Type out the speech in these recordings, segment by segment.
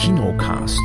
Kinocast.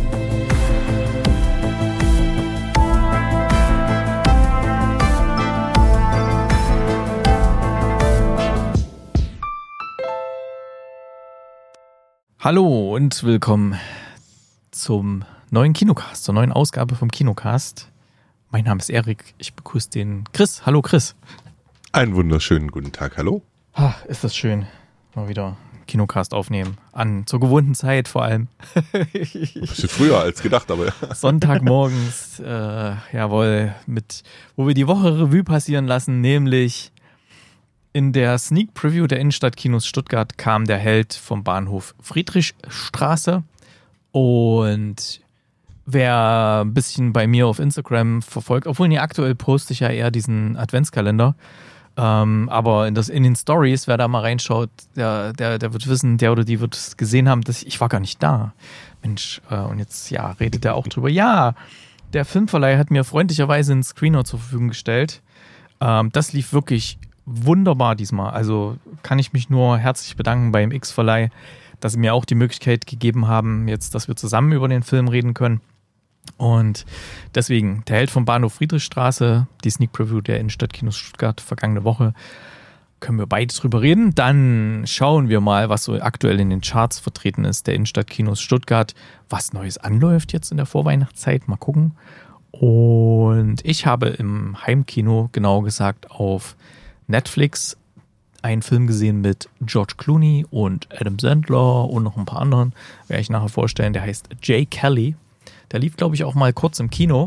Hallo und willkommen zum neuen Kinocast, zur neuen Ausgabe vom Kinocast. Mein Name ist Erik, ich begrüße den Chris. Hallo Chris. Einen wunderschönen guten Tag, hallo. Ist das schön, mal wieder Kinocast aufnehmen. Zur gewohnten Zeit vor allem. Ein bisschen früher als gedacht, aber ja. Sonntagmorgens, jawohl, wo wir die Woche Revue passieren lassen, nämlich in der Sneak Preview der Innenstadtkinos Stuttgart kam der Held vom Bahnhof Friedrichstraße. Und wer ein bisschen bei mir auf Instagram verfolgt, obwohl aktuell poste ich ja eher diesen Adventskalender, aber in den Stories, wer da mal reinschaut, der wird wissen, der oder die wird es gesehen haben, dass ich war gar nicht da. Mensch, und jetzt redet der auch drüber. Ja, der Filmverleih hat mir freundlicherweise einen Screener zur Verfügung gestellt. Das lief wirklich wunderbar diesmal. Also kann ich mich nur herzlich bedanken beim X-Verleih, dass sie mir auch die Möglichkeit gegeben haben, jetzt, dass wir zusammen über den Film reden können. Und deswegen, der Held vom Bahnhof Friedrichstraße, die Sneak Preview der Innenstadtkinos Stuttgart vergangene Woche, können wir beide drüber reden. Dann schauen wir mal, was so aktuell in den Charts vertreten ist, der Innenstadtkinos Stuttgart, was Neues anläuft jetzt in der Vorweihnachtszeit, mal gucken. Und ich habe im Heimkino, genau gesagt auf Netflix, einen Film gesehen mit George Clooney und Adam Sandler und noch ein paar anderen, werde ich nachher vorstellen, der heißt Jay Kelly. Der lief, glaube ich, auch mal kurz im Kino.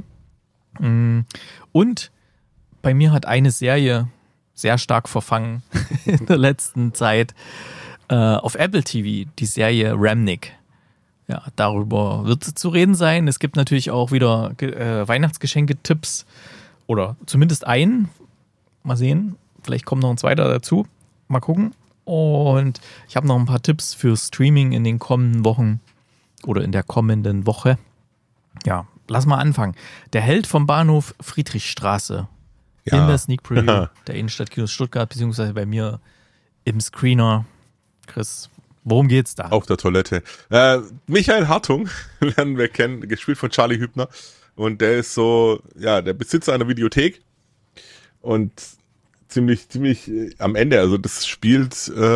Und bei mir hat eine Serie sehr stark verfangen in der letzten Zeit auf Apple TV, die Serie Remnick. Ja, darüber wird zu reden sein. Es gibt natürlich auch wieder Weihnachtsgeschenke-Tipps oder zumindest einen. Mal sehen, vielleicht kommt noch ein zweiter dazu. Mal gucken. Und ich habe noch ein paar Tipps für Streaming in den kommenden Wochen oder in der kommenden Woche. Ja, lass mal anfangen. Der Held vom Bahnhof Friedrichstraße in der Sneak Preview der Innenstadtkinos Stuttgart, beziehungsweise bei mir im Screener. Chris, worum geht's da? Auf der Toilette. Michael Hartung lernen wir kennen, gespielt von Charlie Hübner. Und der ist so, der Besitzer einer Videothek. Und ziemlich am Ende, also das spielt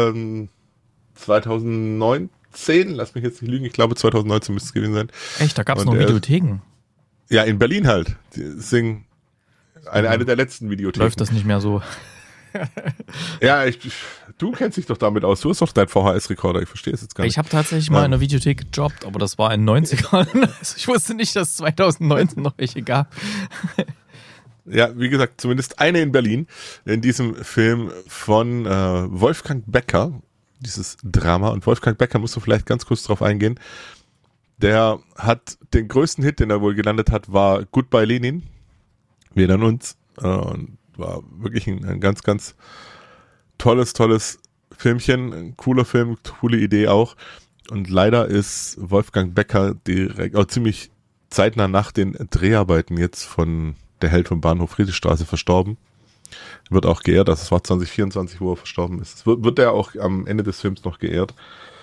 2019, lass mich jetzt nicht lügen, ich glaube 2019 müsste es gewesen sein. Echt, da gab es noch Videotheken? Ja, in Berlin halt. Eine der letzten Videotheken. Läuft das nicht mehr so? Ja, du kennst dich doch damit aus. Du hast doch deinen VHS-Rekorder, ich verstehe es jetzt gar nicht. Ich habe tatsächlich mal in einer Videothek gejobbt, aber das war in den 90ern. Also ich wusste nicht, dass es 2019 noch welche gab. Ja, wie gesagt, zumindest eine in Berlin, in diesem Film von Wolfgang Becker, dieses Drama. Und Wolfgang Becker, musst du vielleicht ganz kurz drauf eingehen, der hat den größten Hit, den er wohl gelandet hat, war Goodbye Lenin. Wir erinnern uns. Und war wirklich ein ganz, ganz tolles Filmchen, ein cooler Film, coole Idee auch. Und leider ist Wolfgang Becker ziemlich zeitnah nach den Dreharbeiten jetzt von Der Held vom Bahnhof Friedrichstraße verstorben. Wird auch geehrt, das war 2024, wo er verstorben ist. Wird er auch am Ende des Films noch geehrt.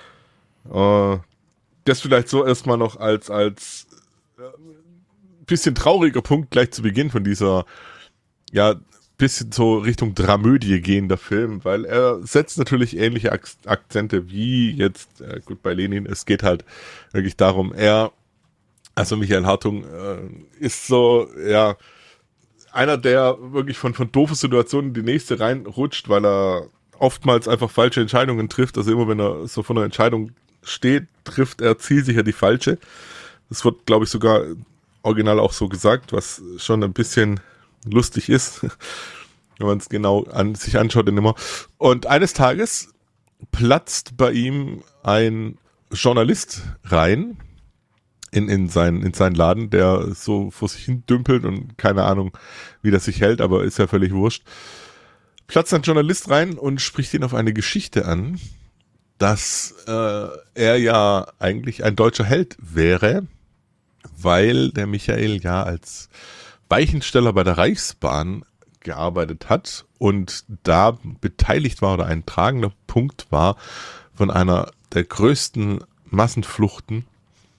Das vielleicht so erstmal noch als bisschen trauriger Punkt gleich zu Beginn von dieser, bisschen so Richtung Dramödie gehender Film, weil er setzt natürlich ähnliche Akzente wie jetzt bei Lenin. Es geht halt wirklich darum, Michael Hartung ist so, einer, der wirklich von doofen Situationen in die nächste reinrutscht, weil er oftmals einfach falsche Entscheidungen trifft. Also immer wenn er so vor einer Entscheidung steht, trifft er zielsicher die falsche. Das wird, glaube ich, sogar original auch so gesagt, was schon ein bisschen lustig ist, wenn man es genau sich anschaut immer. Und eines Tages platzt bei ihm ein Journalist rein in seinen Laden, der so vor sich hin dümpelt und keine Ahnung, wie das sich hält, aber ist ja völlig wurscht. Platzt ein Journalist rein und spricht ihn auf eine Geschichte an, dass er ja eigentlich ein deutscher Held wäre, weil der Michael ja als Weichensteller bei der Reichsbahn gearbeitet hat und da beteiligt war oder ein tragender Punkt war von einer der größten Massenfluchten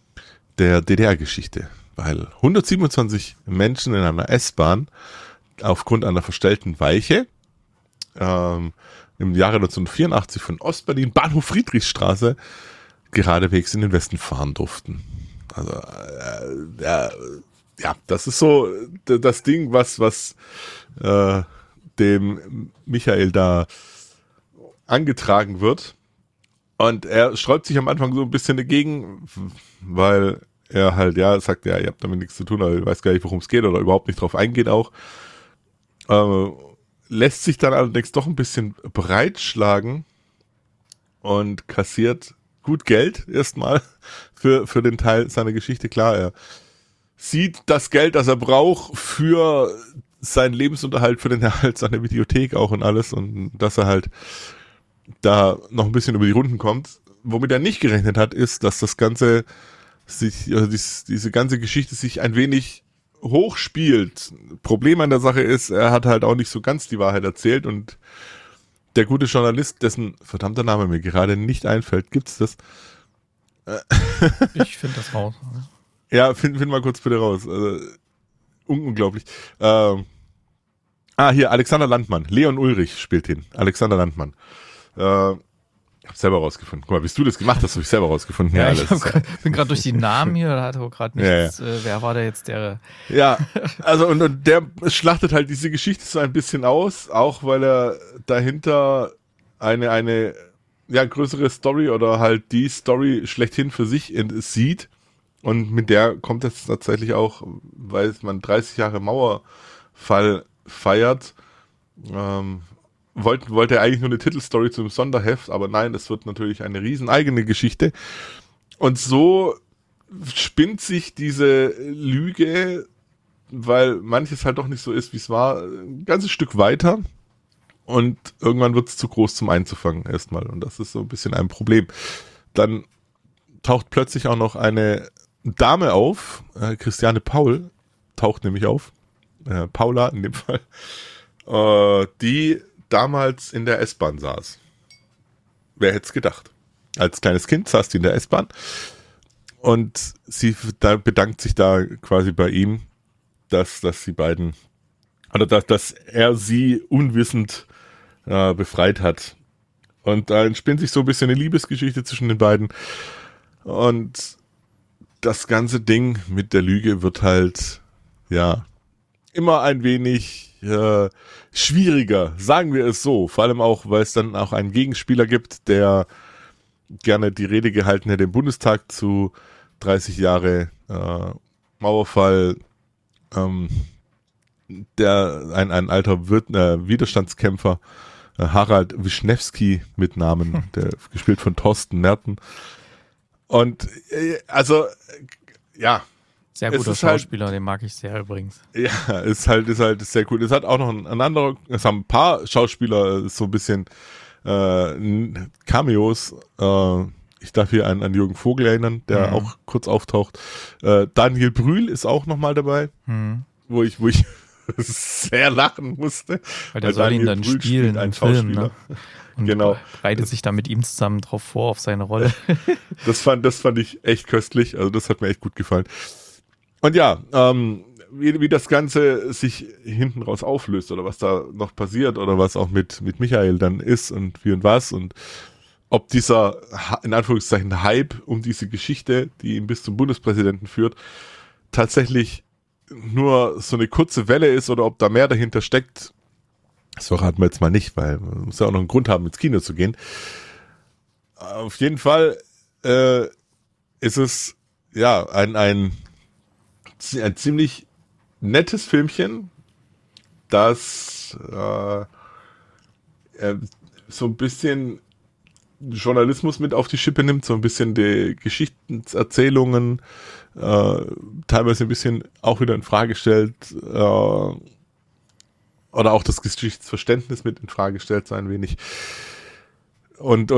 der DDR-Geschichte, weil 127 Menschen in einer S-Bahn aufgrund einer verstellten Weiche im Jahre 1984 von Ostberlin, Bahnhof Friedrichstraße, geradewegs in den Westen fahren durften. Also, ja, das ist so das Ding, was dem Michael da angetragen wird. Und er sträubt sich am Anfang so ein bisschen dagegen, weil er halt, sagt, ihr habt damit nichts zu tun, aber ich weiß gar nicht, worum es geht oder überhaupt nicht drauf eingeht auch. Lässt sich dann allerdings doch ein bisschen breitschlagen und kassiert gut Geld erstmal für den Teil seiner Geschichte. Klar, er sieht das Geld, das er braucht für seinen Lebensunterhalt, für den Erhalt seiner Videothek auch und alles und dass er halt da noch ein bisschen über die Runden kommt. Womit er nicht gerechnet hat, ist, dass das Ganze diese ganze Geschichte sich ein wenig hochspielt. Problem an der Sache ist, er hat halt auch nicht so ganz die Wahrheit erzählt und der gute Journalist, dessen verdammter Name mir gerade nicht einfällt, gibt's das? Ich finde das raus. Ja, find mal kurz bitte raus. Unglaublich. Hier, Alexander Landmann. Leon Ulrich spielt ihn. Alexander Landmann. Ich habe selber rausgefunden. Guck mal, bis du das gemacht hast, habe ich selber rausgefunden. Ja, ich bin gerade durch die Namen hier, da hat aber gerade nichts. Ja. Wer war da jetzt der? Ja, also und der schlachtet halt diese Geschichte so ein bisschen aus, auch weil er dahinter eine größere Story oder halt die Story schlechthin für sich sieht. Und mit der kommt es tatsächlich auch, weil man 30 Jahre Mauerfall feiert, wollte er eigentlich nur eine Titelstory zum Sonderheft, aber nein, es wird natürlich eine riesen eigene Geschichte. Und so spinnt sich diese Lüge, weil manches halt doch nicht so ist, wie es war, ein ganzes Stück weiter. Und irgendwann wird es zu groß zum Einzufangen erstmal. Und das ist so ein bisschen ein Problem. Dann taucht plötzlich auch noch eine Dame auf, Christiane Paul taucht nämlich auf, Paula in dem Fall, die damals in der S-Bahn saß. Wer hätte es gedacht? Als kleines Kind saß die in der S-Bahn und sie bedankt sich da quasi bei ihm, dass sie beiden, oder dass er sie unwissend befreit hat. Und da entspinnt sich so ein bisschen eine Liebesgeschichte zwischen den beiden. Und das ganze Ding mit der Lüge wird halt, immer ein wenig schwieriger, sagen wir es so. Vor allem auch, weil es dann auch einen Gegenspieler gibt, der gerne die Rede gehalten hätte im Bundestag zu 30 Jahre Mauerfall, ein alter Widerstandskämpfer, Harald Wischnewski mit Namen, der gespielt von Thorsten Merten. Und sehr guter Schauspieler, halt, den mag ich sehr übrigens. Ja, ist halt sehr cool. Es hat auch noch es haben ein paar Schauspieler so ein bisschen Cameos. Ich darf hier an Jürgen Vogel erinnern, der auch kurz auftaucht. Daniel Brühl ist auch nochmal dabei, wo ich sehr lachen musste. Weil der soll Daniel ihn dann Brühl spielen im Film, ne? Und genau. Bereitet sich da mit ihm zusammen drauf vor, auf seine Rolle. Das fand ich echt köstlich. Also das hat mir echt gut gefallen. Und ja, wie das Ganze sich hinten raus auflöst oder was da noch passiert oder was auch mit Michael dann ist und wie und was und ob dieser, in Anführungszeichen, Hype um diese Geschichte, die ihn bis zum Bundespräsidenten führt, tatsächlich nur so eine kurze Welle ist oder ob da mehr dahinter steckt, das verraten wir jetzt mal nicht, weil man muss ja auch noch einen Grund haben, ins Kino zu gehen. Auf jeden Fall ist es ein ziemlich nettes Filmchen, das so ein bisschen Journalismus mit auf die Schippe nimmt, so ein bisschen die Geschichtserzählungen teilweise ein bisschen auch wieder in Frage stellt oder auch das Geschichtsverständnis mit in Frage stellt so ein wenig. Und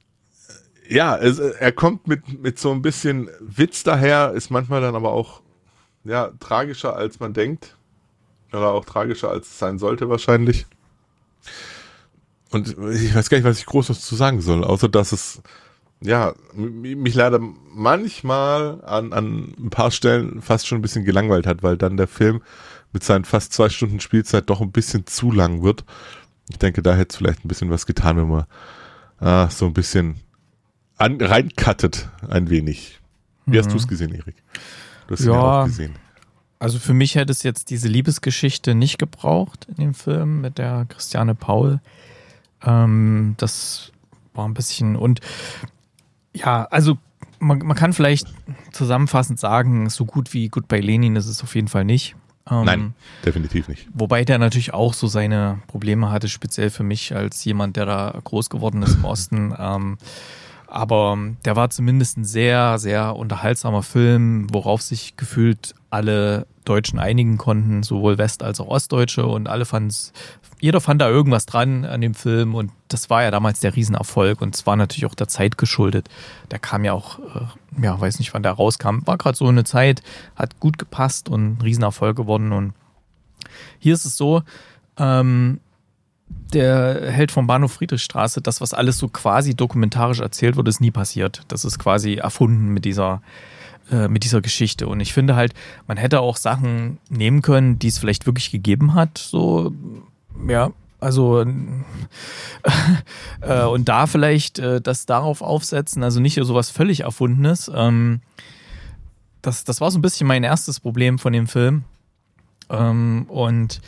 er kommt mit so ein bisschen Witz daher, ist manchmal dann aber auch tragischer als man denkt. Oder auch tragischer als es sein sollte wahrscheinlich. Und ich weiß gar nicht, was ich groß dazu sagen soll, außer dass es ja, mich leider manchmal an ein paar Stellen fast schon ein bisschen gelangweilt hat, weil dann der Film mit seinen fast 2 Stunden Spielzeit doch ein bisschen zu lang wird. Ich denke, da hätte es vielleicht ein bisschen was getan, wenn man so ein bisschen reincuttet ein wenig. Wie hast du es gesehen, Erik? Du hast ihn ja auch gesehen. Also für mich hätte es jetzt diese Liebesgeschichte nicht gebraucht in dem Film mit der Christiane Paul. Das war ein bisschen und ja, also man kann vielleicht zusammenfassend sagen, so gut wie Goodbye Lenin ist es auf jeden Fall nicht. Nein, definitiv nicht. Wobei der natürlich auch so seine Probleme hatte, speziell für mich als jemand, der da groß geworden ist im Osten. Aber der war zumindest ein sehr, sehr unterhaltsamer Film, worauf sich gefühlt alle Deutschen einigen konnten, sowohl West- als auch Ostdeutsche und jeder fand da irgendwas dran an dem Film und das war ja damals der Riesenerfolg und es war natürlich auch der Zeit geschuldet. Der kam ja auch, weiß nicht wann der rauskam, war gerade so eine Zeit, hat gut gepasst und ein Riesenerfolg geworden und hier ist es so, der Held vom Bahnhof Friedrichstraße, das, was alles so quasi dokumentarisch erzählt wurde, ist nie passiert. Das ist quasi erfunden mit dieser Geschichte. Und ich finde halt, man hätte auch Sachen nehmen können, die es vielleicht wirklich gegeben hat. So, ja, also und da vielleicht das darauf aufsetzen, also nicht so was völlig Erfundenes. Das war so ein bisschen mein erstes Problem von dem Film. Und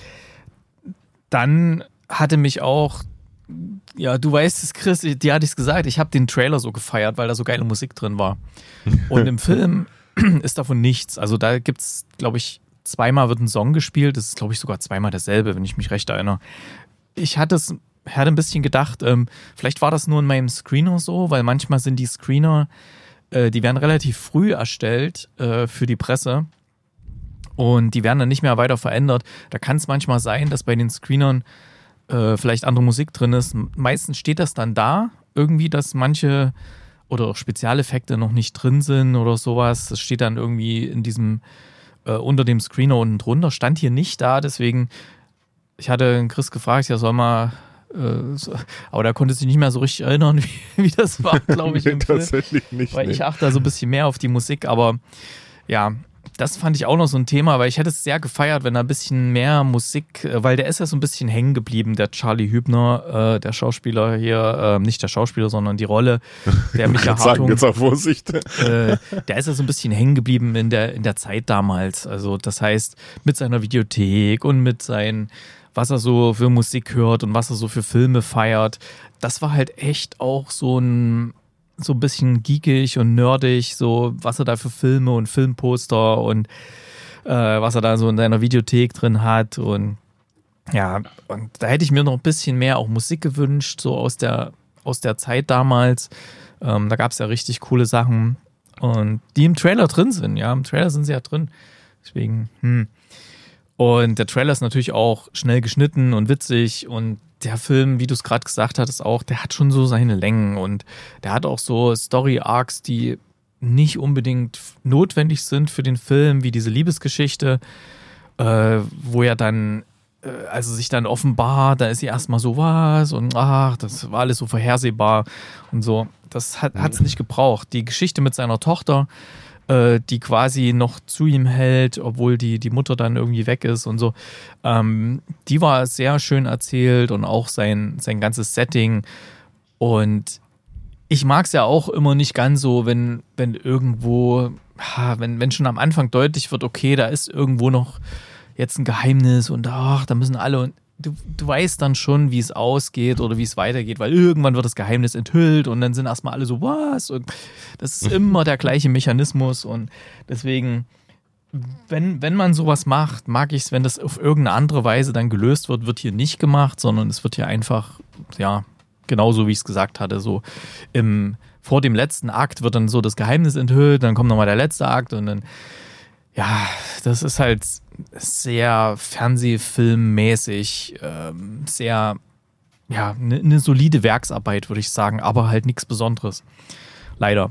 dann hatte mich auch, ja, du weißt es, Chris, dir hatte ich es gesagt, ich habe den Trailer so gefeiert, weil da so geile Musik drin war. Und im Film ist davon nichts. Also da gibt es, glaube ich, zweimal wird ein Song gespielt. Das ist, glaube ich, sogar zweimal derselbe, wenn ich mich recht erinnere. Ich hatte ein bisschen gedacht, vielleicht war das nur in meinem Screener so, weil manchmal sind die Screener, die werden relativ früh erstellt für die Presse. Und die werden dann nicht mehr weiter verändert. Da kann es manchmal sein, dass bei den Screenern vielleicht andere Musik drin ist. Meistens steht das dann da, irgendwie, dass manche oder auch Spezialeffekte noch nicht drin sind oder sowas. Das steht dann irgendwie in diesem, unter dem Screener unten drunter. Stand hier nicht da, deswegen, ich hatte Chris gefragt, ja, soll mal, aber da konnte sich nicht mehr so richtig erinnern, wie das war, glaube ich, im Film. Tatsächlich nicht. Weil ich achte da so ein bisschen mehr auf die Musik, aber ja, das fand ich auch noch so ein Thema, weil ich hätte es sehr gefeiert, wenn da ein bisschen mehr Musik, weil der ist ja so ein bisschen hängen geblieben, der Charlie Hübner, der Schauspieler hier, nicht der Schauspieler, sondern die Rolle, der Micha Hartung. Jetzt auch Vorsicht. Der ist ja so ein bisschen hängen geblieben in der Zeit damals. Also das heißt, mit seiner Videothek und mit seinen, was er so für Musik hört und was er so für Filme feiert. Das war halt echt auch so ein bisschen geekig und nerdig, so was er da für Filme und Filmposter und was er da so in seiner Videothek drin hat und ja, und da hätte ich mir noch ein bisschen mehr auch Musik gewünscht, so aus der Zeit damals. Da gab es ja richtig coole Sachen und die im Trailer drin sind, ja, im Trailer sind sie ja drin, deswegen, Und der Trailer ist natürlich auch schnell geschnitten und witzig und der Film, wie du es gerade gesagt hattest, auch, der hat schon so seine Längen und der hat auch so Story-Arcs, die nicht unbedingt notwendig sind für den Film, wie diese Liebesgeschichte, wo ja dann, also sich dann offenbart, da ist sie erstmal so was und das war alles so vorhersehbar und so. Das hat es nicht gebraucht. Die Geschichte mit seiner Tochter, die quasi noch zu ihm hält, obwohl die Mutter dann irgendwie weg ist und so. Die war sehr schön erzählt und auch sein ganzes Setting. Und ich mag es ja auch immer nicht ganz so, wenn irgendwo, wenn schon am Anfang deutlich wird, okay, da ist irgendwo noch jetzt ein Geheimnis und da müssen alle und du weißt dann schon, wie es ausgeht oder wie es weitergeht, weil irgendwann wird das Geheimnis enthüllt und dann sind erstmal alle so, was? Und das ist immer der gleiche Mechanismus und deswegen, wenn man sowas macht, mag ich es, wenn das auf irgendeine andere Weise dann gelöst wird hier nicht gemacht, sondern es wird hier einfach, ja, genauso wie ich es gesagt hatte, so vor dem letzten Akt wird dann so das Geheimnis enthüllt, dann kommt nochmal der letzte Akt und dann, ja, das ist halt sehr Fernsehfilmmäßig, sehr, ja, eine solide Werksarbeit, würde ich sagen, aber halt nichts Besonderes. Leider.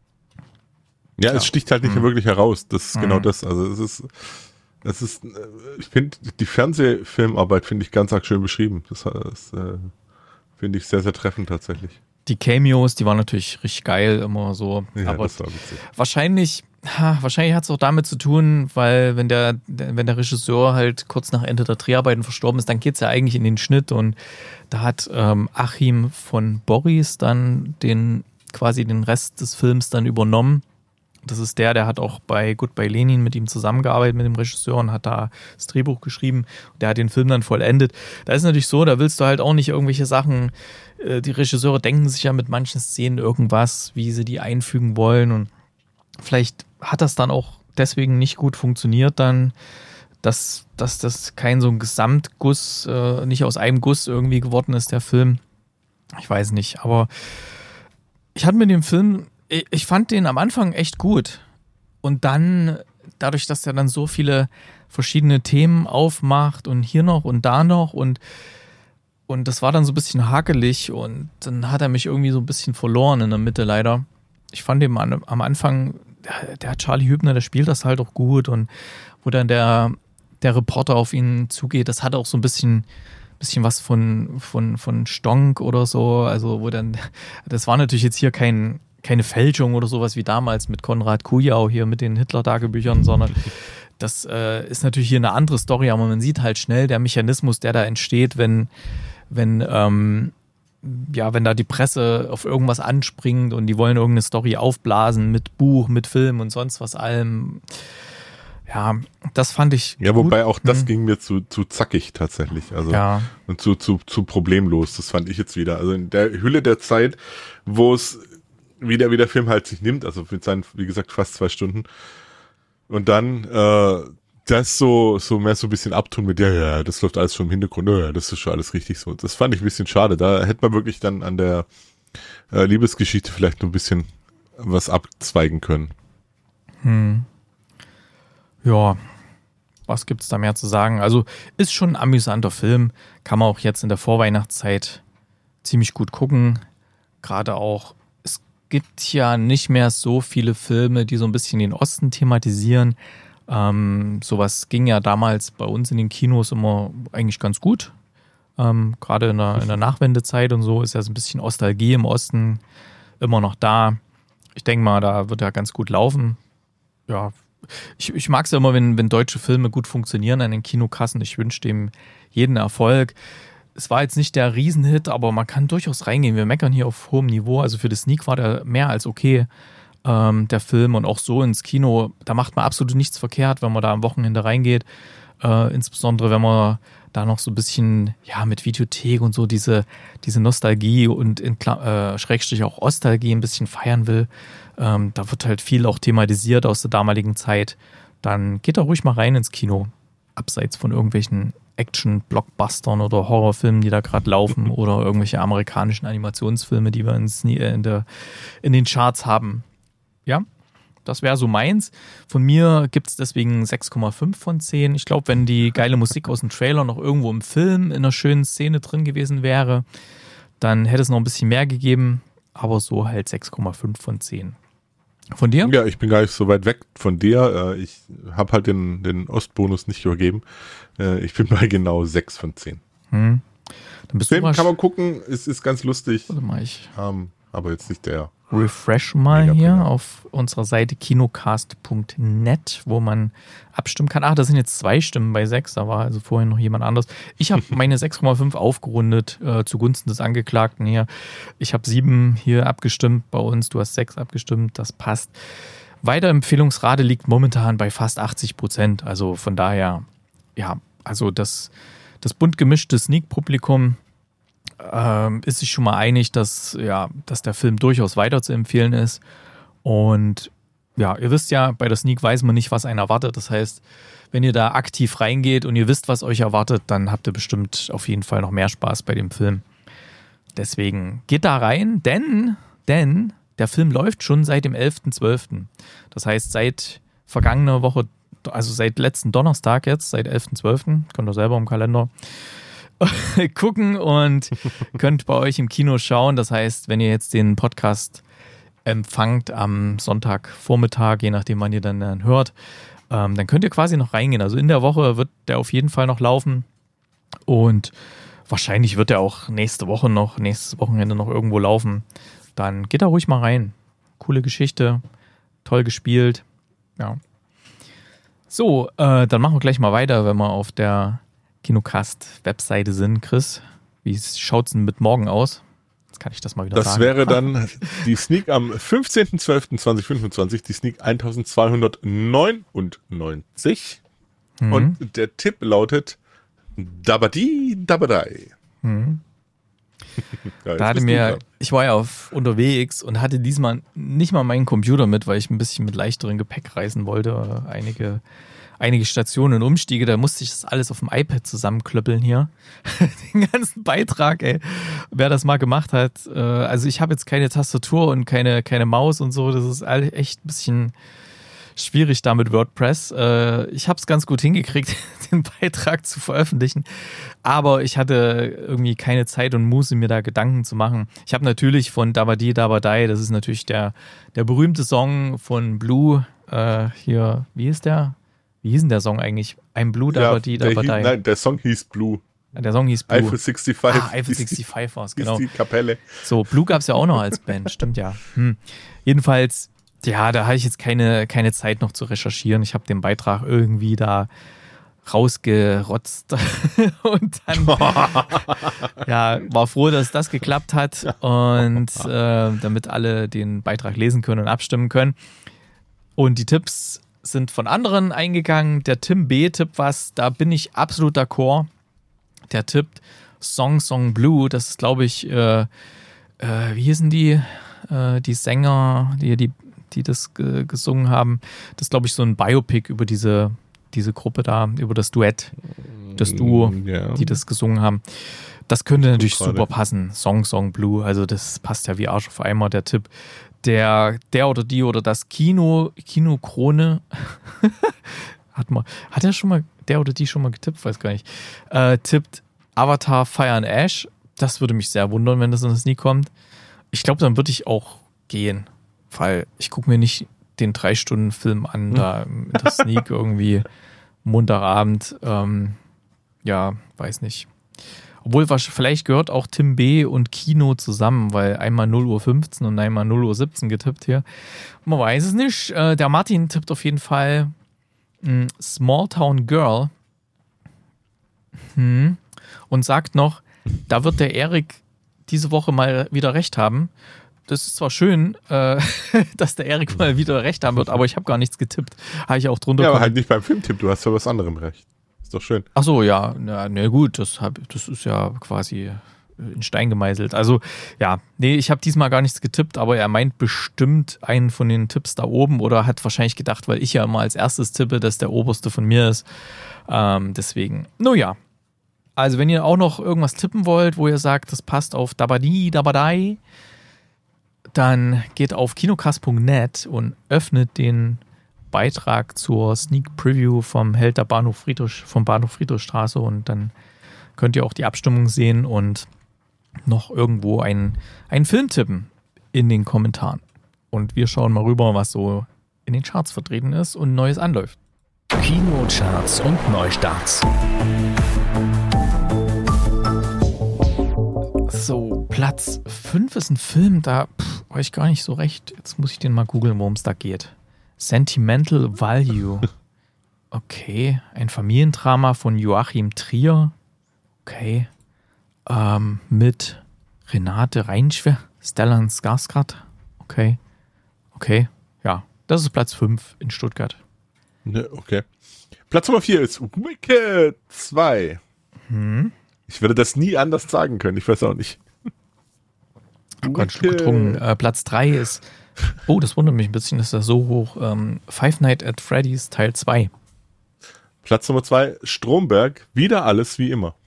Ja, es sticht halt nicht wirklich heraus. Das ist genau das. Also es ist, ich finde, die Fernsehfilmarbeit finde ich ganz arg schön beschrieben. Das finde ich sehr, sehr treffend tatsächlich. Die Cameos, die waren natürlich richtig geil, immer so. Ja, aber das war witzig. wahrscheinlich hat es auch damit zu tun, weil wenn der Regisseur halt kurz nach Ende der Dreharbeiten verstorben ist, dann geht es ja eigentlich in den Schnitt und da hat Achim von Borries dann den Rest des Films dann übernommen. Das ist der hat auch bei Goodbye Lenin mit ihm zusammengearbeitet, mit dem Regisseur, und hat da das Drehbuch geschrieben. Der hat den Film dann vollendet. Da ist natürlich so, da willst du halt auch nicht irgendwelche Sachen, die Regisseure denken sich ja mit manchen Szenen irgendwas, wie sie die einfügen wollen, und vielleicht hat das dann auch deswegen nicht gut funktioniert dann, dass das kein so ein Gesamtguss, nicht aus einem Guss irgendwie geworden ist, der Film. Ich weiß nicht, aber ich hatte mit dem Film, ich fand den am Anfang echt gut. Und dann, dadurch, dass er dann so viele verschiedene Themen aufmacht und hier noch und da noch und das war dann so ein bisschen hakelig und dann hat er mich irgendwie so ein bisschen verloren in der Mitte leider. Ich fand den am Anfang, der Charlie Hübner, der spielt das halt auch gut, und wo dann der Reporter auf ihn zugeht, das hat auch so ein bisschen was von Stonk oder so, also wo dann, das war natürlich jetzt hier keine Fälschung oder sowas wie damals mit Konrad Kujau hier mit den Hitler-Tagebüchern, sondern das ist natürlich hier eine andere Story, aber man sieht halt schnell der Mechanismus, der da entsteht, wenn da die Presse auf irgendwas anspringt und die wollen irgendeine Story aufblasen mit Buch, mit Film und sonst was allem. Ja, das fand ich Ja, wobei gut. Auch das ging mir zu zackig tatsächlich. Also ja. Und zu problemlos. Das fand ich jetzt wieder. Also in der Hülle der Zeit, wo es wie der Film halt sich nimmt, also mit seinen, wie gesagt, fast 2 Stunden. Und dann das so mehr so ein bisschen abtun mit, ja, das läuft alles schon im Hintergrund, ja, das ist schon alles richtig so. Das fand ich ein bisschen schade. Da hätte man wirklich dann an der Liebesgeschichte vielleicht noch ein bisschen was abzweigen können. Ja, was gibt's da mehr zu sagen? Also ist schon ein amüsanter Film, kann man auch jetzt in der Vorweihnachtszeit ziemlich gut gucken. Gerade auch, es gibt ja nicht mehr so viele Filme, die so ein bisschen den Osten thematisieren. Sowas ging ja damals bei uns in den Kinos immer eigentlich ganz gut. Gerade in der Nachwendezeit und so ist ja so ein bisschen Nostalgie im Osten immer noch da. Ich denke mal, da wird ja ganz gut laufen. Ja, ich mag es ja immer, wenn deutsche Filme gut funktionieren an den Kinokassen. Ich wünsche dem jeden Erfolg. Es war jetzt nicht der Riesenhit, aber man kann durchaus reingehen. Wir meckern hier auf hohem Niveau. Also für das Sneak war der mehr als okay, der Film. Und auch so ins Kino, da macht man absolut nichts verkehrt, wenn man da am Wochenende reingeht. Insbesondere, wenn man da noch so ein bisschen, ja, mit Videothek und so diese Nostalgie und Schrägstrich auch Ostalgie ein bisschen feiern will. Da wird halt viel auch thematisiert aus der damaligen Zeit. Dann geht da ruhig mal rein ins Kino. Abseits von irgendwelchen Action-Blockbustern oder Horrorfilmen, die da gerade laufen, oder irgendwelche amerikanischen Animationsfilme, die wir in den Charts haben. Ja, das wäre so meins. Von mir gibt es deswegen 6,5 von 10. Ich glaube, wenn die geile Musik aus dem Trailer noch irgendwo im Film in einer schönen Szene drin gewesen wäre, dann hätte es noch ein bisschen mehr gegeben. Aber so halt 6,5 von 10. Von dir? Ja, ich bin gar nicht so weit weg von dir. Ich habe halt den Ostbonus nicht übergeben. Ich bin bei genau 6 von 10. Dann bist Film kann man gucken, es ist ganz lustig. Warte mal, aber jetzt nicht der. Refresh mal hier auf unserer Seite kinocast.net, wo man abstimmen kann. Da sind jetzt 2 Stimmen bei 6, da war also vorhin noch jemand anderes. Ich habe meine 6,5 aufgerundet zugunsten des Angeklagten hier. Ich habe 7 hier abgestimmt bei uns, du hast 6 abgestimmt, das passt. Weiterempfehlungsrate liegt momentan bei fast 80%, also von daher, ja, also das bunt gemischte Sneak-Publikum ist sich schon mal einig, dass der Film durchaus weiter zu empfehlen ist. Und ja, ihr wisst ja, bei der Sneak weiß man nicht, was einen erwartet. Das heißt, wenn ihr da aktiv reingeht und ihr wisst, was euch erwartet, dann habt ihr bestimmt auf jeden Fall noch mehr Spaß bei dem Film. Deswegen geht da rein, denn der Film läuft schon seit dem 11.12. Das heißt, seit vergangener Woche, also seit letzten Donnerstag jetzt, seit 11.12., könnt ihr selber im Kalender gucken und könnt bei euch im Kino schauen. Das heißt, wenn ihr jetzt den Podcast empfangt am Sonntagvormittag, je nachdem, wann ihr dann hört, dann könnt ihr quasi noch reingehen. Also in der Woche wird der auf jeden Fall noch laufen. Und wahrscheinlich wird er auch nächstes Wochenende noch irgendwo laufen. Dann geht da ruhig mal rein. Coole Geschichte, toll gespielt. Ja. So, dann machen wir gleich mal weiter, wenn wir auf der Kinocast-Webseite sind. Chris, wie schaut es denn mit morgen aus? Jetzt kann ich das mal wieder sagen. Das wäre dann die Sneak am 15.12.2025, die Sneak 1299. Und der Tipp lautet Dabadi Dabadai. Ja, ich war ja unterwegs und hatte diesmal nicht mal meinen Computer mit, weil ich ein bisschen mit leichterem Gepäck reisen wollte. Einige Stationen und Umstiege, da musste ich das alles auf dem iPad zusammenklöppeln hier. Den ganzen Beitrag, ey. Wer das mal gemacht hat. Also ich habe jetzt keine Tastatur und keine Maus und so. Das ist echt ein bisschen schwierig da mit WordPress. Ich habe es ganz gut hingekriegt, den Beitrag zu veröffentlichen, aber ich hatte irgendwie keine Zeit und Muße, mir da Gedanken zu machen. Ich habe natürlich von Dabadi Dabadai, das ist natürlich der berühmte Song von Blue, hier, wie hieß denn der Song eigentlich? I'm Blue Dabadi Dabadai. Nein, der Song hieß Blue. Der Song hieß Blue. Eiffel 65. Eiffel 65 war es, genau. Ist die Kapelle. So, Blue gab es ja auch noch als Band, stimmt ja. Jedenfalls, ja, da hatte ich jetzt keine Zeit noch zu recherchieren. Ich habe den Beitrag irgendwie da rausgerotzt und dann war froh, dass das geklappt hat und damit alle den Beitrag lesen können und abstimmen können. Und die Tipps sind von anderen eingegangen. Der Tim B. tippt was, da bin ich absolut d'accord. Der tippt Song Blue, das ist, glaube ich, wie hießen die Sänger, die das gesungen haben. Das ist, glaube ich, so ein Biopic über diese Gruppe da, über das Duett, das Duo, die das gesungen haben. Das könnte natürlich super passen. Song Blue, also das passt ja wie Arsch auf Eimer, der Tipp. Der oder die oder das Kino Krone hat er schon mal, der oder die schon mal getippt, weiß gar nicht, tippt Avatar Fire and Ash. Das würde mich sehr wundern, wenn das in das nie kommt. Ich glaube, dann würde ich auch gehen, weil ich gucke mir nicht den 3-Stunden-Film an, da in der Sneak irgendwie Montagabend. Weiß nicht. Obwohl, vielleicht gehört auch Tim B. und Kino zusammen, weil einmal 0:15 Uhr und einmal 0:17 Uhr getippt hier. Man weiß es nicht. Der Martin tippt auf jeden Fall Small Town Girl und sagt noch, da wird der Erik diese Woche mal wieder recht haben. Das ist zwar schön, dass der Erik mal wieder recht haben wird, aber ich habe gar nichts getippt. Habe ich auch drunter. Ja, aber halt nicht beim Filmtipp, du hast ja was anderem recht. Ist doch schön. Ach so, ja, na gut, das ist ja quasi in Stein gemeißelt. Also, ja, nee, ich habe diesmal gar nichts getippt, aber er meint bestimmt einen von den Tipps da oben oder hat wahrscheinlich gedacht, weil ich ja immer als erstes tippe, dass der oberste von mir ist. Deswegen, ja. Also, wenn ihr auch noch irgendwas tippen wollt, wo ihr sagt, das passt auf Dabadi Dabadai, dann geht auf kinocast.net und öffnet den Beitrag zur Sneak Preview vom Held der Bahnhof Friedrichstraße und dann könnt ihr auch die Abstimmung sehen und noch irgendwo einen Film tippen in den Kommentaren. Und wir schauen mal rüber, was so in den Charts vertreten ist und Neues anläuft. Kinocharts und Neustarts. So, Platz 5 ist ein Film, da weiß ich gar nicht so recht. Jetzt muss ich den mal googeln, worum es da geht. Sentimental Value. Okay. Ein Familiendrama von Joachim Trier. Okay. Mit Renate Reinschwer, Stellan Skarsgård. Okay. Ja, das ist Platz 5 in Stuttgart. Ne, okay. Platz Nummer 4 ist Wicked 2. Ich würde das nie anders sagen können. Ich weiß auch nicht. Ganz Schluck getrunken. Platz 3 ist, das wundert mich ein bisschen, ist das so hoch. Five Nights at Freddy's Teil 2. Platz Nummer 2, Stromberg, wieder alles wie immer.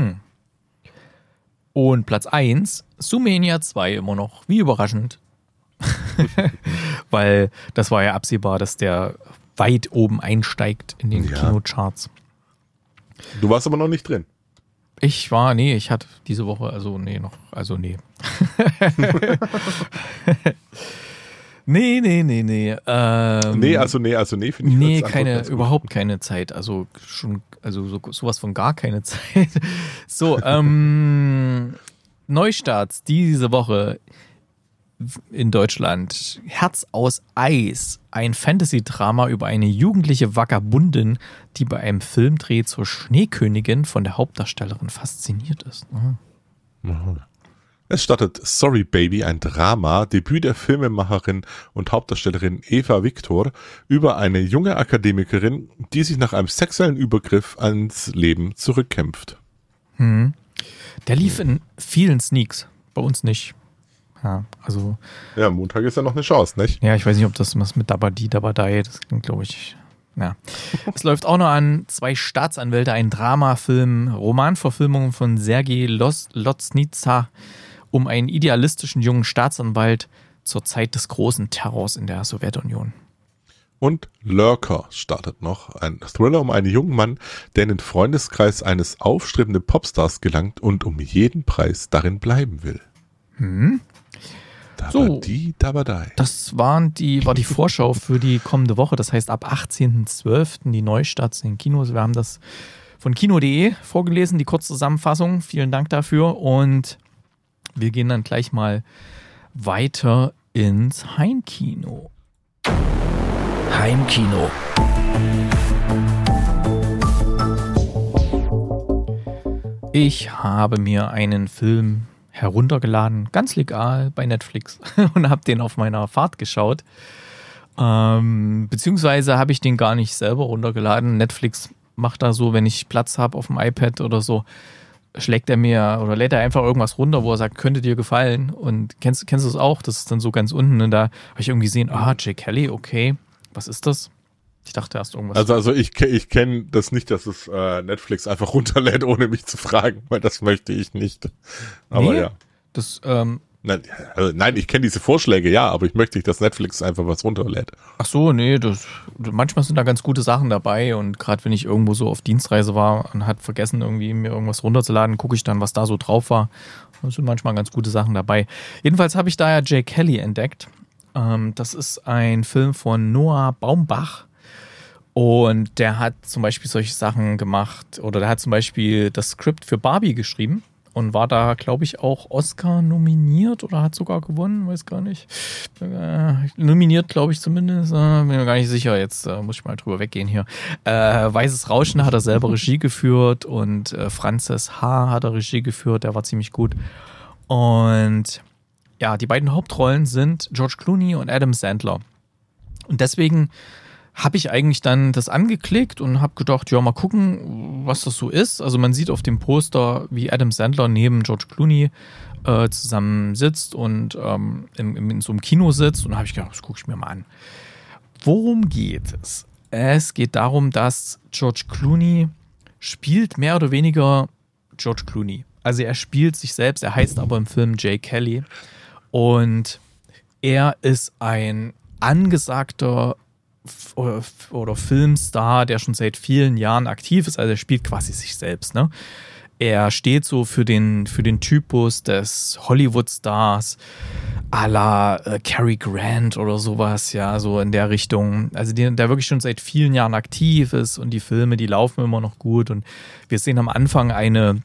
Und Platz 1, Zoomania 2 immer noch. Wie überraschend. Weil das war ja absehbar, dass der weit oben einsteigt in den Kinocharts. Du warst aber noch nicht drin. Ich hatte diese Woche, nee. Nee. Nee, finde ich. Überhaupt keine Zeit. Also sowas von gar keine Zeit. So, Neustarts diese Woche in Deutschland. Herz aus Eis. Ein Fantasy-Drama über eine jugendliche Vagabundin, die bei einem Filmdreh zur Schneekönigin von der Hauptdarstellerin fasziniert ist. Es startet Sorry Baby, ein Drama, Debüt der Filmemacherin und Hauptdarstellerin Eva Victor über eine junge Akademikerin, die sich nach einem sexuellen Übergriff ans Leben zurückkämpft. Der lief in vielen Sneaks, bei uns nicht. Ja, also. Ja, Montag ist ja noch eine Chance, nicht? Ja, ich weiß nicht, ob das was mit Dabadi, das klingt, glaube ich. Ja. Es läuft auch noch an 2 Staatsanwälte, ein Dramafilm, Romanverfilmung von Sergei Loznitsa um einen idealistischen jungen Staatsanwalt zur Zeit des großen Terrors in der Sowjetunion. Und Lurker startet noch, ein Thriller um einen jungen Mann, der in den Freundeskreis eines aufstrebenden Popstars gelangt und um jeden Preis darin bleiben will. Das war die Vorschau für die kommende Woche. Das heißt, ab 18.12. die Neustarts in Kinos. Wir haben das von kino.de vorgelesen, die Kurzzusammenfassung. Vielen Dank dafür. Und wir gehen dann gleich mal weiter ins Heimkino. Heimkino. Ich habe mir einen Film heruntergeladen, ganz legal bei Netflix und habe den auf meiner Fahrt geschaut. Beziehungsweise habe ich den gar nicht selber runtergeladen. Netflix macht da so, wenn ich Platz habe auf dem iPad oder so, schlägt er mir oder lädt er einfach irgendwas runter, wo er sagt, könnte dir gefallen. Und kennst du es auch? Das ist dann so ganz unten und da habe ich irgendwie gesehen, Jay Kelly, okay, was ist das? Ich dachte erst irgendwas. Also ich kenne das nicht, dass es Netflix einfach runterlädt, ohne mich zu fragen, weil das möchte ich nicht. Aber ja. Das, nein, ich kenne diese Vorschläge, ja, aber ich möchte nicht, dass Netflix einfach was runterlädt. Ach so, nee, manchmal sind da ganz gute Sachen dabei und gerade wenn ich irgendwo so auf Dienstreise war und hat vergessen, irgendwie mir irgendwas runterzuladen, gucke ich dann, was da so drauf war. Da sind manchmal ganz gute Sachen dabei. Jedenfalls habe ich da ja Jay Kelly entdeckt. Das ist ein Film von Noah Baumbach. Und der hat zum Beispiel solche Sachen gemacht, oder der hat zum Beispiel das Skript für Barbie geschrieben und war da, glaube ich, auch Oscar nominiert oder hat sogar gewonnen, weiß gar nicht. Nominiert, glaube ich zumindest, bin mir gar nicht sicher, jetzt muss ich mal drüber weggehen hier. Weißes Rauschen hat er selber Regie geführt und Frances H. hat er Regie geführt, der war ziemlich gut. Und ja, die beiden Hauptrollen sind George Clooney und Adam Sandler. Und deswegen habe ich eigentlich dann das angeklickt und habe gedacht, ja, mal gucken, was das so ist. Also man sieht auf dem Poster, wie Adam Sandler neben George Clooney zusammen sitzt und in so einem Kino sitzt. Und da habe ich gedacht, das gucke ich mir mal an. Worum geht es? Es geht darum, dass George Clooney spielt mehr oder weniger George Clooney. Also er spielt sich selbst, er heißt aber im Film Jay Kelly. Und er ist ein angesagter oder Filmstar, der schon seit vielen Jahren aktiv ist, also er spielt quasi sich selbst, ne? Er steht so für den Typus des Hollywood-Stars à la Cary Grant oder sowas, ja, so in der Richtung. Also der wirklich schon seit vielen Jahren aktiv ist und die Filme, die laufen immer noch gut und wir sehen am Anfang eine,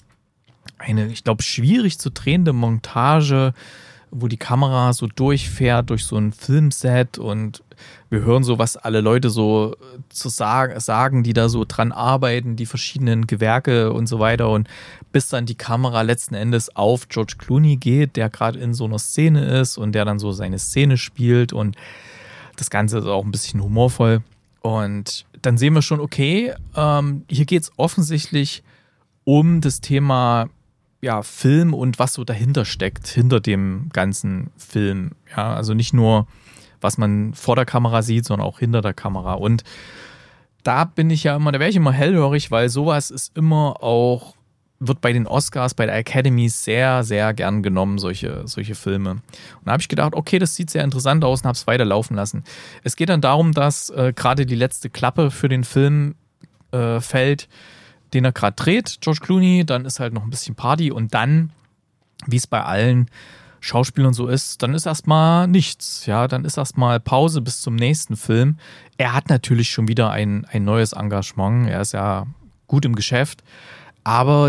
ich glaube, schwierig zu drehende Montage, wo die Kamera so durchfährt durch so ein Filmset und wir hören so, was alle Leute so zu sagen, die da so dran arbeiten, die verschiedenen Gewerke und so weiter und bis dann die Kamera letzten Endes auf George Clooney geht, der gerade in so einer Szene ist und der dann so seine Szene spielt und das Ganze ist auch ein bisschen humorvoll und dann sehen wir schon, okay, hier geht es offensichtlich um das Thema Film und was so dahinter steckt, hinter dem ganzen Film. Ja, also nicht nur, was man vor der Kamera sieht, sondern auch hinter der Kamera. Und da wäre ich immer hellhörig, weil sowas ist immer auch, wird bei den Oscars, bei der Academy sehr, sehr gern genommen, solche Filme. Und da habe ich gedacht, okay, das sieht sehr interessant aus und habe es weiterlaufen lassen. Es geht dann darum, dass gerade die letzte Klappe für den Film fällt, den er gerade dreht, George Clooney, dann ist halt noch ein bisschen Party und dann, wie es bei allen Schauspielern so ist, dann ist erstmal nichts. Ja, dann ist erstmal Pause bis zum nächsten Film. Er hat natürlich schon wieder ein neues Engagement. Er ist ja gut im Geschäft. Aber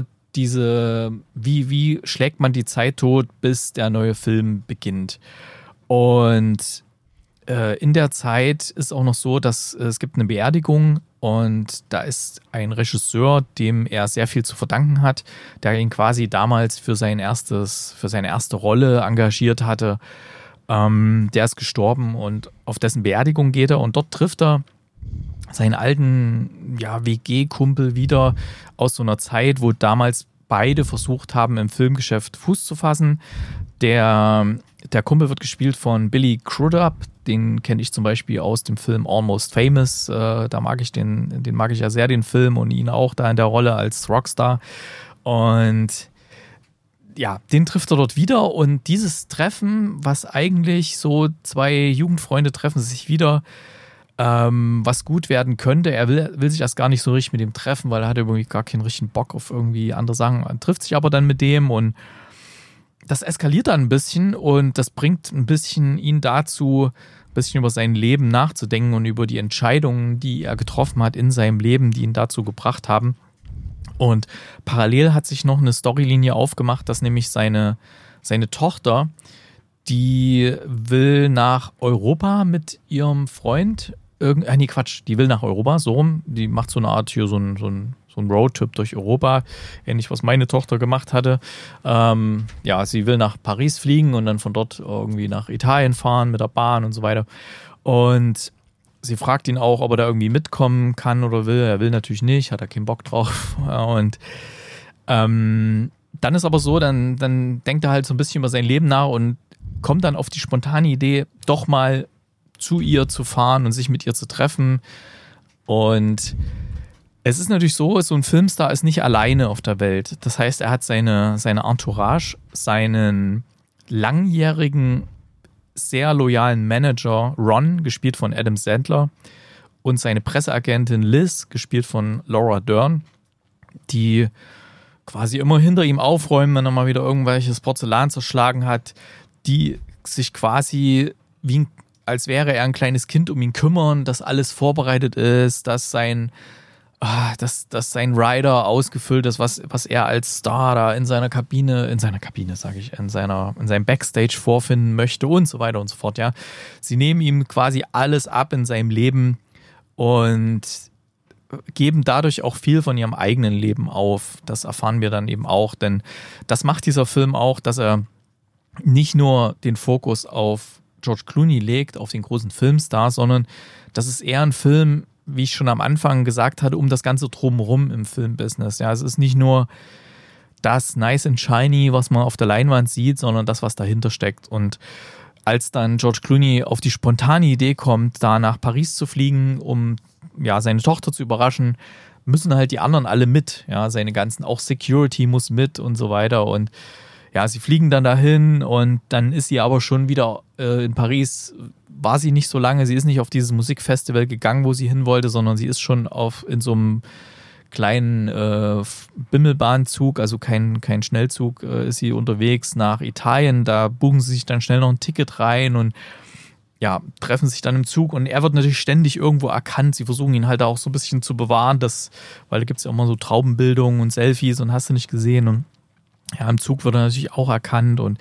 wie schlägt man die Zeit tot, bis der neue Film beginnt? Und in der Zeit ist auch noch so, dass es gibt eine Beerdigung und da ist ein Regisseur, dem er sehr viel zu verdanken hat, der ihn quasi damals für seine erste Rolle engagiert hatte. Der ist gestorben und auf dessen Beerdigung geht er und dort trifft er seinen alten WG-Kumpel wieder aus so einer Zeit, wo damals beide versucht haben, im Filmgeschäft Fuß zu fassen. Der Kumpel wird gespielt von Billy Crudup. Den kenne ich zum Beispiel aus dem Film Almost Famous. Da mag ich den mag ich ja sehr, den Film, und ihn auch da in der Rolle als Rockstar. Und ja, den trifft er dort wieder. Und dieses Treffen, was eigentlich so zwei Jugendfreunde treffen sich wieder, was gut werden könnte. Er will sich erst gar nicht so richtig mit dem treffen, weil er hat irgendwie gar keinen richtigen Bock auf irgendwie andere Sachen. Er trifft sich aber dann mit dem und das eskaliert dann ein bisschen und das bringt ein bisschen ihn dazu, ein bisschen über sein Leben nachzudenken und über die Entscheidungen, die er getroffen hat in seinem Leben, die ihn dazu gebracht haben. Und parallel hat sich noch eine Storylinie aufgemacht, dass nämlich seine Tochter, die will nach Europa mit ihrem Freund, die will nach Europa, so rum, die macht so eine Art hier so ein Roadtrip durch Europa, ähnlich was meine Tochter gemacht hatte. Sie will nach Paris fliegen und dann von dort irgendwie nach Italien fahren mit der Bahn und so weiter. Und sie fragt ihn auch, ob er da irgendwie mitkommen kann oder will. Er will natürlich nicht, hat er keinen Bock drauf. Und dann ist aber so, dann denkt er halt so ein bisschen über sein Leben nach und kommt dann auf die spontane Idee, doch mal zu ihr zu fahren und sich mit ihr zu treffen. Und es ist natürlich so ein Filmstar ist nicht alleine auf der Welt. Das heißt, er hat seine Entourage, seinen langjährigen, sehr loyalen Manager Ron, gespielt von Adam Sandler, und seine Presseagentin Liz, gespielt von Laura Dern, die quasi immer hinter ihm aufräumen, wenn er mal wieder irgendwelches Porzellan zerschlagen hat, die sich quasi als wäre er ein kleines Kind um ihn kümmern, dass alles vorbereitet ist, dass sein Rider ausgefüllt ist, was er als Star da in seinem Backstage vorfinden möchte und so weiter und so fort, ja. Sie nehmen ihm quasi alles ab in seinem Leben und geben dadurch auch viel von ihrem eigenen Leben auf. Das erfahren wir dann eben auch, denn das macht dieser Film auch, dass er nicht nur den Fokus auf George Clooney legt, auf den großen Filmstar, sondern das ist eher ein Film, wie ich schon am Anfang gesagt hatte, um das Ganze drumherum im Filmbusiness. Ja, es ist nicht nur das Nice and Shiny, was man auf der Leinwand sieht, sondern das, was dahinter steckt. Und als dann George Clooney auf die spontane Idee kommt, da nach Paris zu fliegen, um seine Tochter zu überraschen, müssen halt die anderen alle mit. Ja, seine ganzen, auch Security muss mit und so weiter. Und ja, sie fliegen dann dahin und dann ist sie aber schon wieder in Paris, war sie nicht so lange, sie ist nicht auf dieses Musikfestival gegangen, wo sie hin wollte, sondern sie ist schon in so einem kleinen Bimmelbahnzug, also kein Schnellzug, ist sie unterwegs nach Italien, da buchen sie sich dann schnell noch ein Ticket rein und ja, treffen sich dann im Zug und er wird natürlich ständig irgendwo erkannt. Sie versuchen ihn halt auch so ein bisschen zu bewahren, weil da gibt es ja immer so Traubenbildungen und Selfies und hast du nicht gesehen und ja, im Zug wird er natürlich auch erkannt und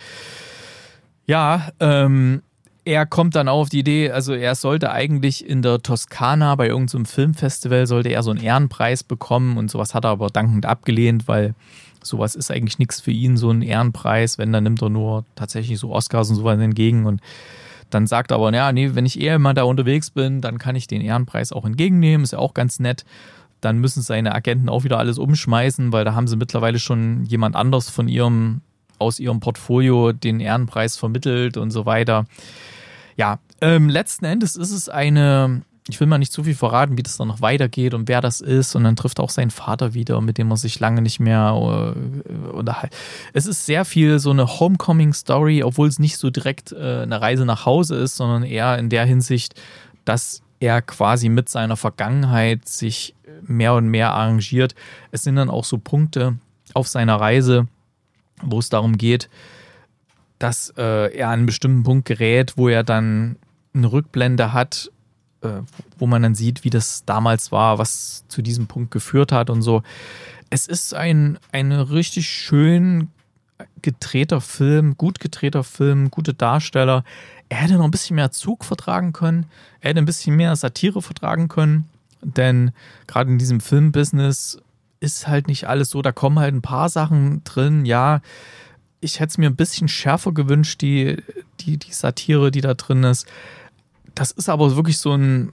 ja, er kommt dann auf die Idee, also er sollte eigentlich in der Toskana bei irgendeinem Filmfestival, sollte er so einen Ehrenpreis bekommen und sowas hat er aber dankend abgelehnt, weil sowas ist eigentlich nichts für ihn, so ein Ehrenpreis, wenn, dann nimmt er nur tatsächlich so Oscars und sowas entgegen und dann sagt er aber, wenn ich eher mal da unterwegs bin, dann kann ich den Ehrenpreis auch entgegennehmen, ist ja auch ganz nett. Dann müssen seine Agenten auch wieder alles umschmeißen, weil da haben sie mittlerweile schon jemand anders aus ihrem Portfolio den Ehrenpreis vermittelt und so weiter. Ja, letzten Endes ist es ich will mal nicht zu viel verraten, wie das dann noch weitergeht und wer das ist, und dann trifft auch seinen Vater wieder, mit dem er sich lange nicht mehr unterhält. Es ist sehr viel so eine Homecoming-Story, obwohl es nicht so direkt eine Reise nach Hause ist, sondern eher in der Hinsicht, dass er quasi mit seiner Vergangenheit sich mehr und mehr arrangiert. Es sind dann auch so Punkte auf seiner Reise, wo es darum geht, dass er an einen bestimmten Punkt gerät, wo er dann eine Rückblende hat, wo man dann sieht, wie das damals war, was zu diesem Punkt geführt hat und so. Es ist ein richtig schön gedrehter Film, gut gedrehter Film, gute Darsteller. Er hätte noch ein bisschen mehr Zug vertragen können. Er hätte ein bisschen mehr Satire vertragen können. Denn gerade in diesem Filmbusiness ist halt nicht alles so. Da kommen halt ein paar Sachen drin. Ja, ich hätte es mir ein bisschen schärfer gewünscht, die Satire, die da drin ist. Das ist aber wirklich so ein,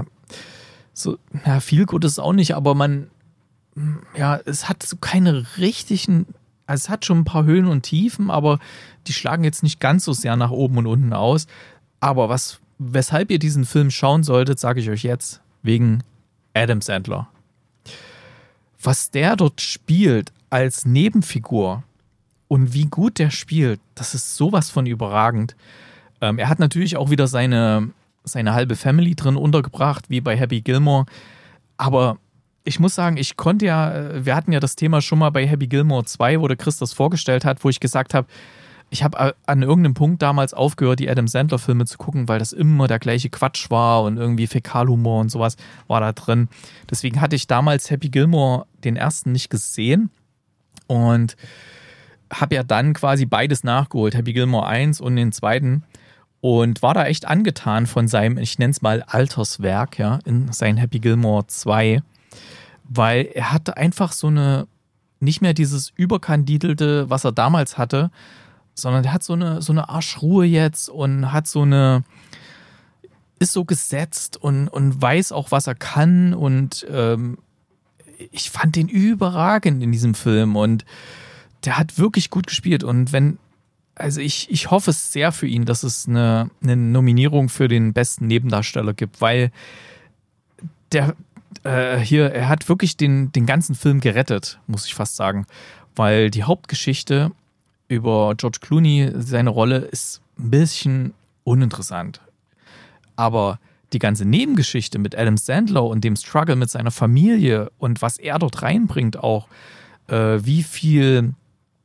viel gut ist es auch nicht, aber es hat so keine richtigen, also es hat schon ein paar Höhen und Tiefen, aber die schlagen jetzt nicht ganz so sehr nach oben und unten aus. Aber weshalb ihr diesen Film schauen solltet, sage ich euch jetzt, wegen Adam Sandler. Was der dort spielt als Nebenfigur und wie gut der spielt, das ist sowas von überragend. Er hat natürlich auch wieder seine halbe Family drin untergebracht, wie bei Happy Gilmore. Aber ich muss sagen, wir hatten ja das Thema schon mal bei Happy Gilmore 2, wo der Chris das vorgestellt hat, wo ich gesagt habe, ich habe an irgendeinem Punkt damals aufgehört, die Adam Sandler-Filme zu gucken, weil das immer der gleiche Quatsch war und irgendwie Fäkalhumor und sowas war da drin. Deswegen hatte ich damals Happy Gilmore den ersten nicht gesehen und habe ja dann quasi beides nachgeholt, Happy Gilmore 1 und den zweiten. Und war da echt angetan von seinem, ich nenne es mal Alterswerk, ja, in sein Happy Gilmore 2, weil er hatte einfach nicht mehr dieses Überkandidelte, was er damals hatte, sondern er hat so eine Arschruhe jetzt und hat ist so gesetzt und weiß auch, was er kann und ich fand den überragend in diesem Film und der hat wirklich gut gespielt und ich hoffe es sehr für ihn, dass es eine Nominierung für den besten Nebendarsteller gibt, weil er hat wirklich den ganzen Film gerettet, muss ich fast sagen. Weil die Hauptgeschichte über George Clooney, seine Rolle, ist ein bisschen uninteressant. Aber die ganze Nebengeschichte mit Adam Sandler und dem Struggle mit seiner Familie und was er dort reinbringt auch, wie viel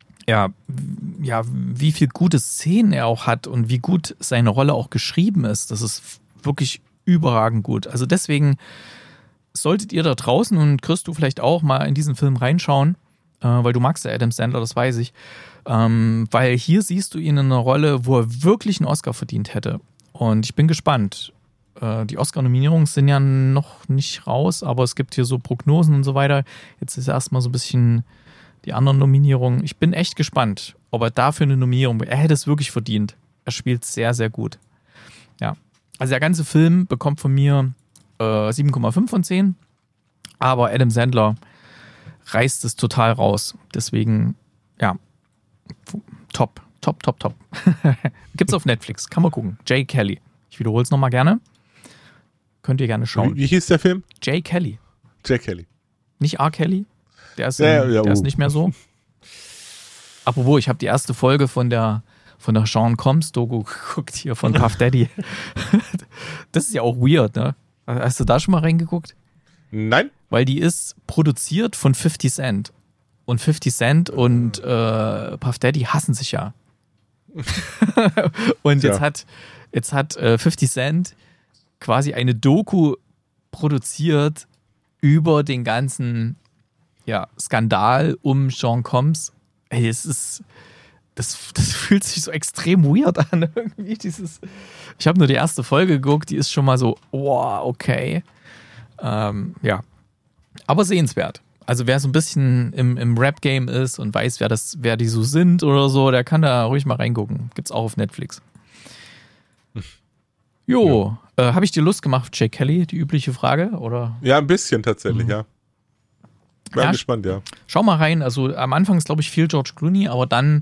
gute Szenen er auch hat und wie gut seine Rolle auch geschrieben ist, das ist wirklich überragend gut. Also deswegen solltet ihr da draußen und Chris, du vielleicht auch mal in diesen Film reinschauen, weil du magst ja Adam Sandler, das weiß ich, weil hier siehst du ihn in einer Rolle, wo er wirklich einen Oscar verdient hätte. Und ich bin gespannt. Die Oscar-Nominierungen sind ja noch nicht raus, aber es gibt hier so Prognosen und so weiter. Jetzt ist erstmal so ein bisschen die anderen Nominierungen. Ich bin echt gespannt, ob er dafür eine Nominierung, er hätte es wirklich verdient. Er spielt sehr, sehr gut. Ja, also der ganze Film bekommt von mir 7,5 von 10, aber Adam Sandler reißt es total raus. Deswegen, ja, top. Gibt's auf Netflix, kann man gucken. Jay Kelly. Ich wiederhole es nochmal gerne. Könnt ihr gerne schauen. Wie hieß der Film? Jay Kelly. Jay Kelly. Nicht R. Kelly. Der ist nicht mehr so. Apropos, ich habe die erste Folge von der Sean Combs-Doku geguckt, hier von Puff Daddy. Das ist ja auch weird, ne? Hast du da schon mal reingeguckt? Nein. Weil die ist produziert von 50 Cent. Und 50 Cent und Puff Daddy hassen sich ja. Und jetzt hat 50 Cent quasi eine Doku produziert über den ganzen Skandal um Sean Combs. Ey, das fühlt sich so extrem weird an. Irgendwie ich habe nur die erste Folge geguckt, die ist schon mal so, wow, okay. Aber sehenswert. Also wer so ein bisschen im Rap-Game ist und weiß, wer die so sind oder so, der kann da ruhig mal reingucken. Gibt's auch auf Netflix. Jo, habe ich dir Lust gemacht auf Jay Kelly, die übliche Frage? Oder? Ja, ein bisschen tatsächlich, ja. Bin gespannt, ja. Schau mal rein. Also am Anfang ist, glaube ich, viel George Clooney, aber dann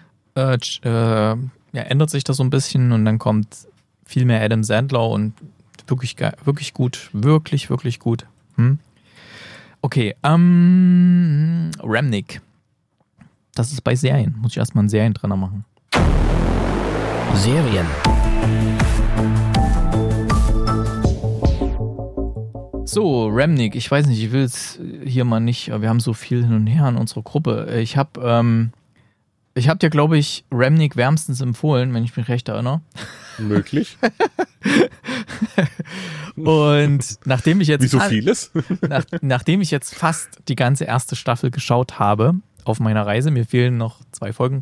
ändert sich das so ein bisschen und dann kommt viel mehr Adam Sandler und wirklich gut. Wirklich, wirklich gut. Okay, Remnick. Das ist bei Serien. Muss ich erstmal einen Serientrenner machen. Serien. So, Remnick, ich weiß nicht, ich will es hier mal nicht, wir haben so viel hin und her in unserer Gruppe. Ich habe Ich habe dir, glaube ich, Remnick wärmstens empfohlen, wenn ich mich recht erinnere. Möglich. Und nachdem ich jetzt Wie so vieles. nachdem ich jetzt fast die ganze erste Staffel geschaut habe auf meiner Reise, mir fehlen noch 2 Folgen,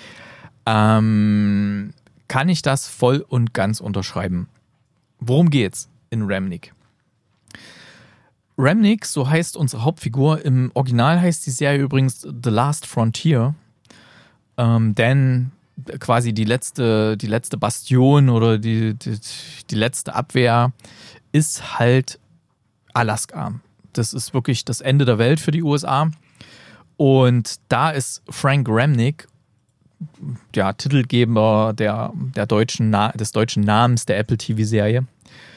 kann ich das voll und ganz unterschreiben. Worum geht's in Remnick? Remnick, so heißt unsere Hauptfigur. Im Original heißt die Serie übrigens The Last Frontier. Denn quasi die letzte Bastion oder die letzte Abwehr ist halt Alaska. Das ist wirklich das Ende der Welt für die USA. Und da ist Frank Remnick, ja, Titelgeber des deutschen Namens der Apple TV-Serie.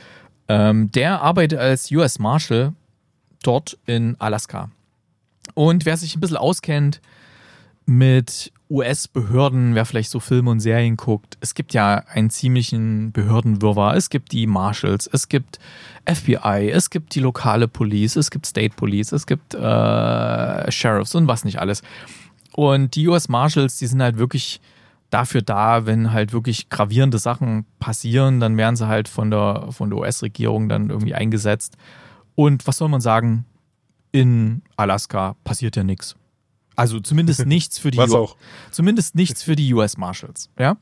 Der arbeitet als US Marshal dort in Alaska. Und wer sich ein bisschen auskennt mit US-Behörden, wer vielleicht so Filme und Serien guckt, es gibt ja einen ziemlichen Behördenwirrwarr. Es gibt die Marshals, es gibt FBI, es gibt die lokale Police, es gibt State Police, es gibt Sheriffs und was nicht alles. Und die US Marshals, die sind halt wirklich dafür da, wenn halt wirklich gravierende Sachen passieren, dann werden sie halt von der US-Regierung dann irgendwie eingesetzt. Und was soll man sagen? In Alaska passiert ja nichts. Also zumindest nichts für die zumindest nichts für die US Marshals. Ja?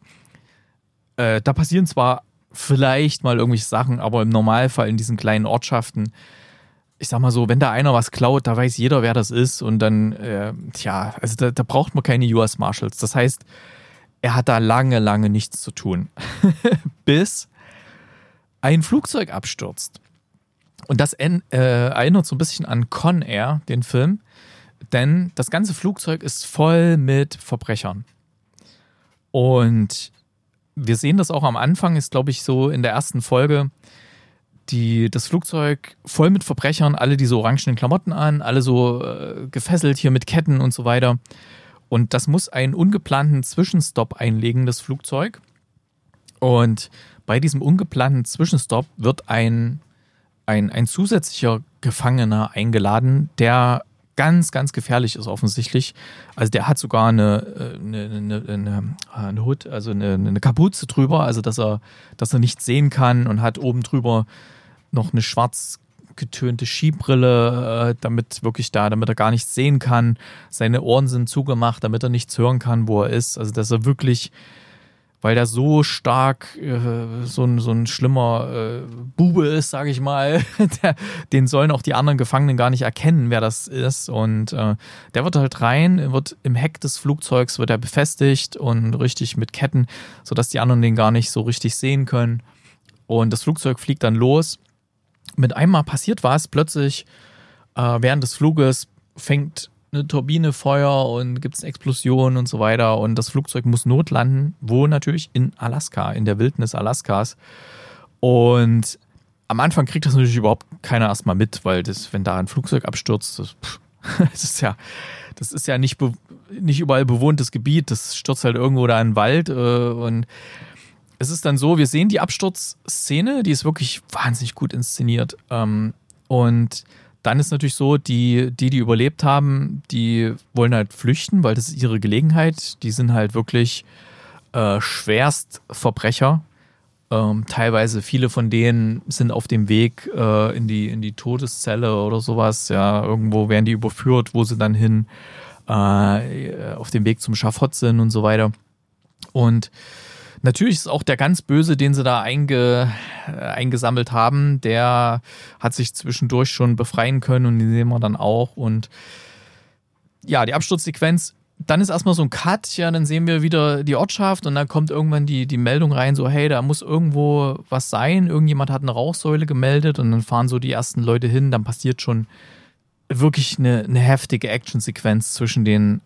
Da passieren zwar vielleicht mal irgendwelche Sachen, aber im Normalfall in diesen kleinen Ortschaften, ich sag mal so, wenn da einer was klaut, da weiß jeder, wer das ist. Und dann, also da braucht man keine US Marshals. Das heißt, er hat da lange, lange nichts zu tun. Bis ein Flugzeug abstürzt. Und das erinnert so ein bisschen an Con Air, den Film. Denn das ganze Flugzeug ist voll mit Verbrechern. Und wir sehen das auch am Anfang, ist glaube ich so in der ersten Folge, das Flugzeug voll mit Verbrechern, alle diese orangenen Klamotten an, alle so gefesselt hier mit Ketten und so weiter. Und das muss einen ungeplanten Zwischenstopp einlegen, das Flugzeug. Und bei diesem ungeplanten Zwischenstopp wird ein zusätzlicher Gefangener eingeladen, der ganz, ganz gefährlich ist offensichtlich. Also der hat sogar eine Hood, also eine Kapuze drüber, also dass er nichts sehen kann und hat oben drüber noch eine schwarz getönte Skibrille, damit er gar nichts sehen kann. Seine Ohren sind zugemacht, damit er nichts hören kann, wo er ist. Also dass er wirklich, weil der so stark so ein schlimmer Bube ist, sage ich mal, den sollen auch die anderen Gefangenen gar nicht erkennen, wer das ist. Und der wird halt wird im Heck des Flugzeugs wird er befestigt und richtig mit Ketten, sodass die anderen den gar nicht so richtig sehen können. Und das Flugzeug fliegt dann los. Mit einmal passiert was, plötzlich während des Fluges fängt eine Turbine Feuer und gibt es eine Explosion und so weiter und das Flugzeug muss notlanden, wo natürlich in Alaska, in der Wildnis Alaskas. Und am Anfang kriegt das natürlich überhaupt keiner erstmal mit, weil wenn da ein Flugzeug abstürzt, das ist ja nicht überall bewohntes Gebiet, das stürzt halt irgendwo da in den Wald und es ist dann so, wir sehen die Absturzszene, die ist wirklich wahnsinnig gut inszeniert und dann ist natürlich so, die überlebt haben, die wollen halt flüchten, weil das ist ihre Gelegenheit. Die sind halt wirklich Schwerstverbrecher. Teilweise viele von denen sind auf dem Weg in die Todeszelle oder sowas. Ja, irgendwo werden die überführt, wo sie dann hin auf dem Weg zum Schafott sind und so weiter. Und natürlich ist auch der ganz Böse, den sie da eingesammelt haben, der hat sich zwischendurch schon befreien können und den sehen wir dann auch. Und ja, die Absturzsequenz, dann ist erstmal so ein Cut, ja, dann sehen wir wieder die Ortschaft und dann kommt irgendwann die Meldung rein, so hey, da muss irgendwo was sein, irgendjemand hat eine Rauchsäule gemeldet und dann fahren so die ersten Leute hin, dann passiert schon wirklich eine heftige Actionsequenz zwischen den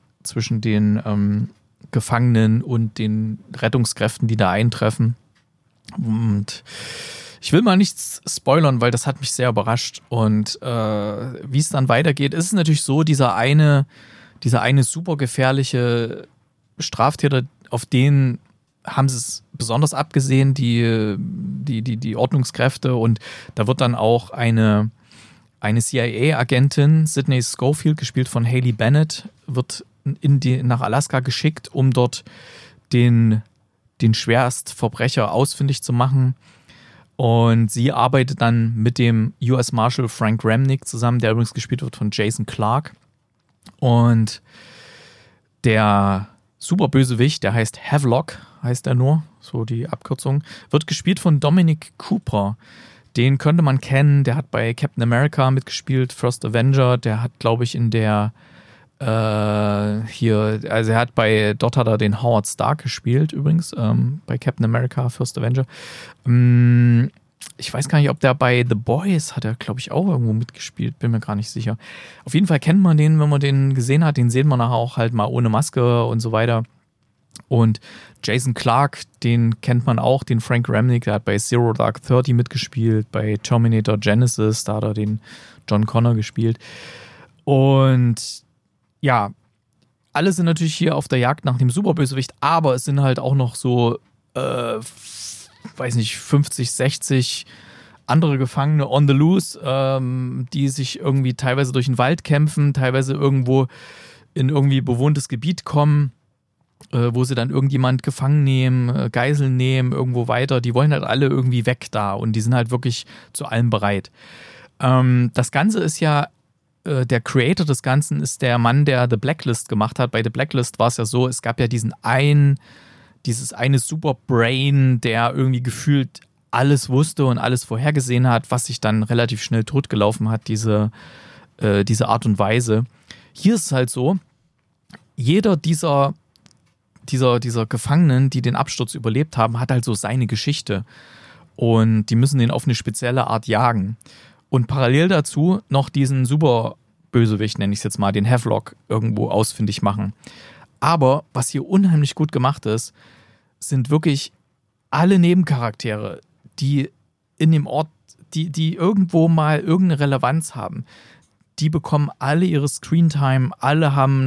Gefangenen und den Rettungskräften, die da eintreffen. Und ich will mal nichts spoilern, weil das hat mich sehr überrascht. Und wie es dann weitergeht, ist es natürlich so, dieser eine super gefährliche Straftäter, auf den haben sie es besonders abgesehen, die Ordnungskräfte. Und da wird dann auch eine CIA-Agentin, Sidney Schofield, gespielt von Haley Bennett, wird nach Alaska geschickt, um dort den Schwerstverbrecher ausfindig zu machen. Und sie arbeitet dann mit dem US Marshal Frank Remnick zusammen, der übrigens gespielt wird von Jason Clarke. Und der Superbösewicht, der heißt Havelock, heißt er nur, so die Abkürzung, wird gespielt von Dominic Cooper. Den könnte man kennen, der hat bei Captain America mitgespielt, First Avenger, der hat, glaube ich, in der dort hat er den Howard Stark gespielt, übrigens, bei Captain America, First Avenger. Ich weiß gar nicht, ob der bei The Boys hat er, glaube ich, auch irgendwo mitgespielt, bin mir gar nicht sicher. Auf jeden Fall kennt man den, wenn man den gesehen hat, den sehen wir nachher auch halt mal ohne Maske und so weiter. Und Jason Clarke, den kennt man auch, den Frank Remnick, der hat bei Zero Dark 30 mitgespielt, bei Terminator Genesis, da hat er den John Connor gespielt. Und ja, alle sind natürlich hier auf der Jagd nach dem Superbösewicht, aber es sind halt auch noch so, weiß nicht, 50, 60 andere Gefangene on the loose, die sich irgendwie teilweise durch den Wald kämpfen, teilweise irgendwo in irgendwie bewohntes Gebiet kommen, wo sie dann irgendjemand gefangen nehmen, Geiseln nehmen, irgendwo weiter. Die wollen halt alle irgendwie weg da und die sind halt wirklich zu allem bereit. Das Ganze ist ja, der Creator des Ganzen ist der Mann, der The Blacklist gemacht hat. Bei The Blacklist war es ja so, es gab ja dieses eine Superbrain, der irgendwie gefühlt alles wusste und alles vorhergesehen hat, was sich dann relativ schnell totgelaufen hat, diese Art und Weise. Hier ist es halt so, jeder dieser Gefangenen, die den Absturz überlebt haben, hat halt so seine Geschichte. Und die müssen den auf eine spezielle Art jagen. Und parallel dazu noch diesen Superbösewicht, nenne ich es jetzt mal, den Havelock, irgendwo ausfindig machen. Aber was hier unheimlich gut gemacht ist, sind wirklich alle Nebencharaktere, die in dem Ort, die irgendwo mal irgendeine Relevanz haben. Die bekommen alle ihre Screentime, alle haben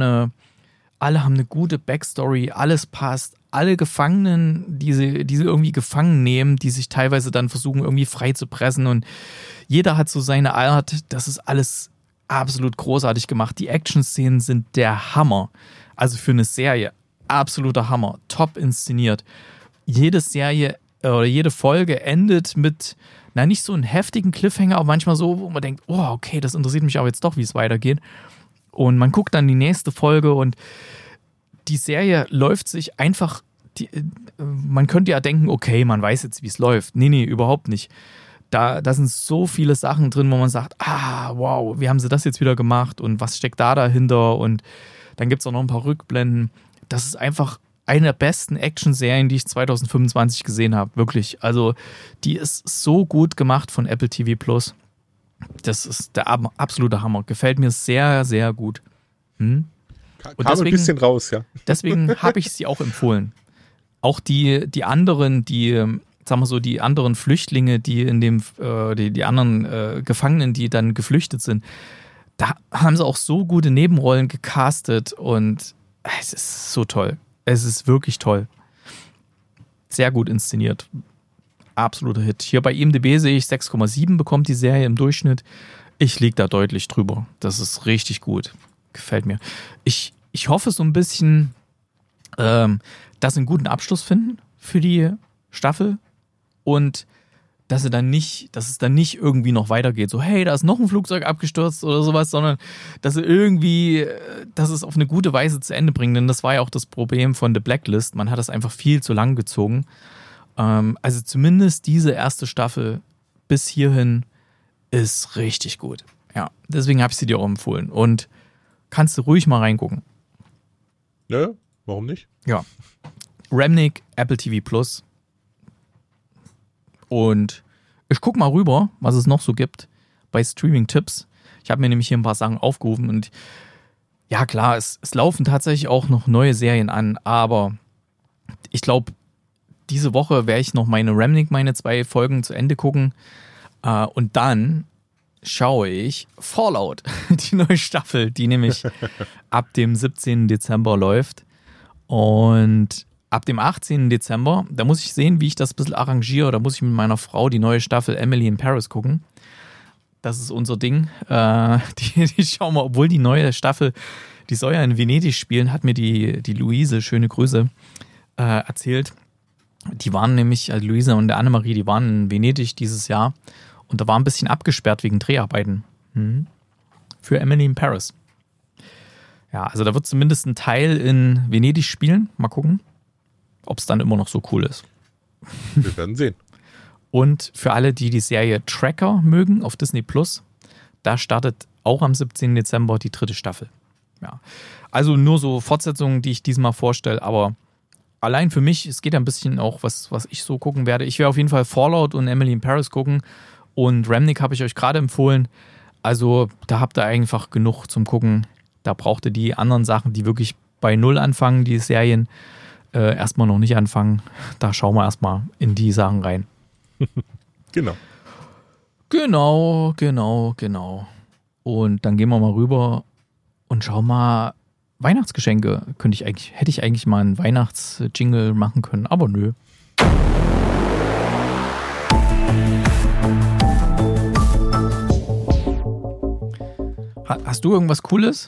eine gute Backstory, alles passt. Alle Gefangenen, die sie irgendwie gefangen nehmen, die sich teilweise dann versuchen, irgendwie frei zu pressen und jeder hat so seine Art. Das ist alles absolut großartig gemacht. Die Action-Szenen sind der Hammer. Also für eine Serie absoluter Hammer. Top inszeniert. Jede Serie oder jede Folge endet mit, nicht so einen heftigen Cliffhanger, aber manchmal so, wo man denkt, oh, okay, das interessiert mich aber jetzt doch, wie es weitergeht. Und man guckt dann die nächste Folge und die Serie läuft sich einfach, man könnte ja denken, okay, man weiß jetzt, wie es läuft. Nee, überhaupt nicht. Da sind so viele Sachen drin, wo man sagt, wow, wie haben sie das jetzt wieder gemacht und was steckt da dahinter? Und dann gibt es auch noch ein paar Rückblenden. Das ist einfach eine der besten Action-Serien, die ich 2025 gesehen habe. Wirklich. Also die ist so gut gemacht von Apple TV Plus. Das ist der absolute Hammer. Gefällt mir sehr, sehr gut. Und kam ein bisschen raus, ja. Deswegen habe ich sie auch empfohlen. Auch die anderen, sagen wir so, die anderen Flüchtlinge, die in dem, die anderen Gefangenen, die dann geflüchtet sind, da haben sie auch so gute Nebenrollen gecastet und es ist so toll. Es ist wirklich toll. Sehr gut inszeniert. Absoluter Hit. Hier bei IMDb sehe ich 6,7 bekommt die Serie im Durchschnitt. Ich liege da deutlich drüber. Das ist richtig gut. Gefällt mir. Ich hoffe so ein bisschen, dass sie einen guten Abschluss finden für die Staffel und dass es dann nicht irgendwie noch weitergeht. So, hey, da ist noch ein Flugzeug abgestürzt oder sowas, sondern dass es auf eine gute Weise zu Ende bringen. Denn das war ja auch das Problem von The Blacklist. Man hat das einfach viel zu lang gezogen. Also zumindest diese erste Staffel bis hierhin ist richtig gut. Ja, deswegen habe ich sie dir auch empfohlen. Und kannst du ruhig mal reingucken. Ja, warum nicht? Ja. Remnick, Apple TV Plus. Und ich gucke mal rüber, was es noch so gibt bei Streaming-Tipps. Ich habe mir nämlich hier ein paar Sachen aufgerufen und ja klar, es laufen tatsächlich auch noch neue Serien an, aber ich glaube, diese Woche werde ich noch meine 2 Folgen zu Ende gucken und dann schaue ich Fallout, die neue Staffel, die nämlich ab dem 17. Dezember läuft und ab dem 18. Dezember, da muss ich sehen, wie ich das ein bisschen arrangiere, da muss ich mit meiner Frau die neue Staffel Emily in Paris gucken. Das ist unser Ding. Die schauen wir, obwohl die neue Staffel Die soll ja in Venedig spielen, hat mir die Luise, schöne Grüße, erzählt. Die waren nämlich, also Luise und der Annemarie, die waren in Venedig dieses Jahr und da war ein bisschen abgesperrt wegen Dreharbeiten. Für Emily in Paris. Ja, also da wird zumindest ein Teil in Venedig spielen. Mal gucken, ob es dann immer noch so cool ist. Wir werden sehen. Und für alle, die Serie Tracker mögen auf Disney Plus, da startet auch am 17. Dezember die 3. Staffel. Ja. Also nur so Fortsetzungen, die ich diesmal vorstelle, aber allein für mich, es geht ja ein bisschen auch, was ich so gucken werde. Ich werde auf jeden Fall Fallout und Emily in Paris gucken und Remnick habe ich euch gerade empfohlen. Also da habt ihr einfach genug zum Gucken. Da braucht ihr die anderen Sachen, die wirklich bei Null anfangen, die Serien, erstmal noch nicht anfangen. Da schauen wir erstmal in die Sachen rein. Genau. Genau. Und dann gehen wir mal rüber und schauen mal Weihnachtsgeschenke. Hätte ich eigentlich mal einen Weihnachtsjingle machen können, aber nö. Hast du irgendwas Cooles?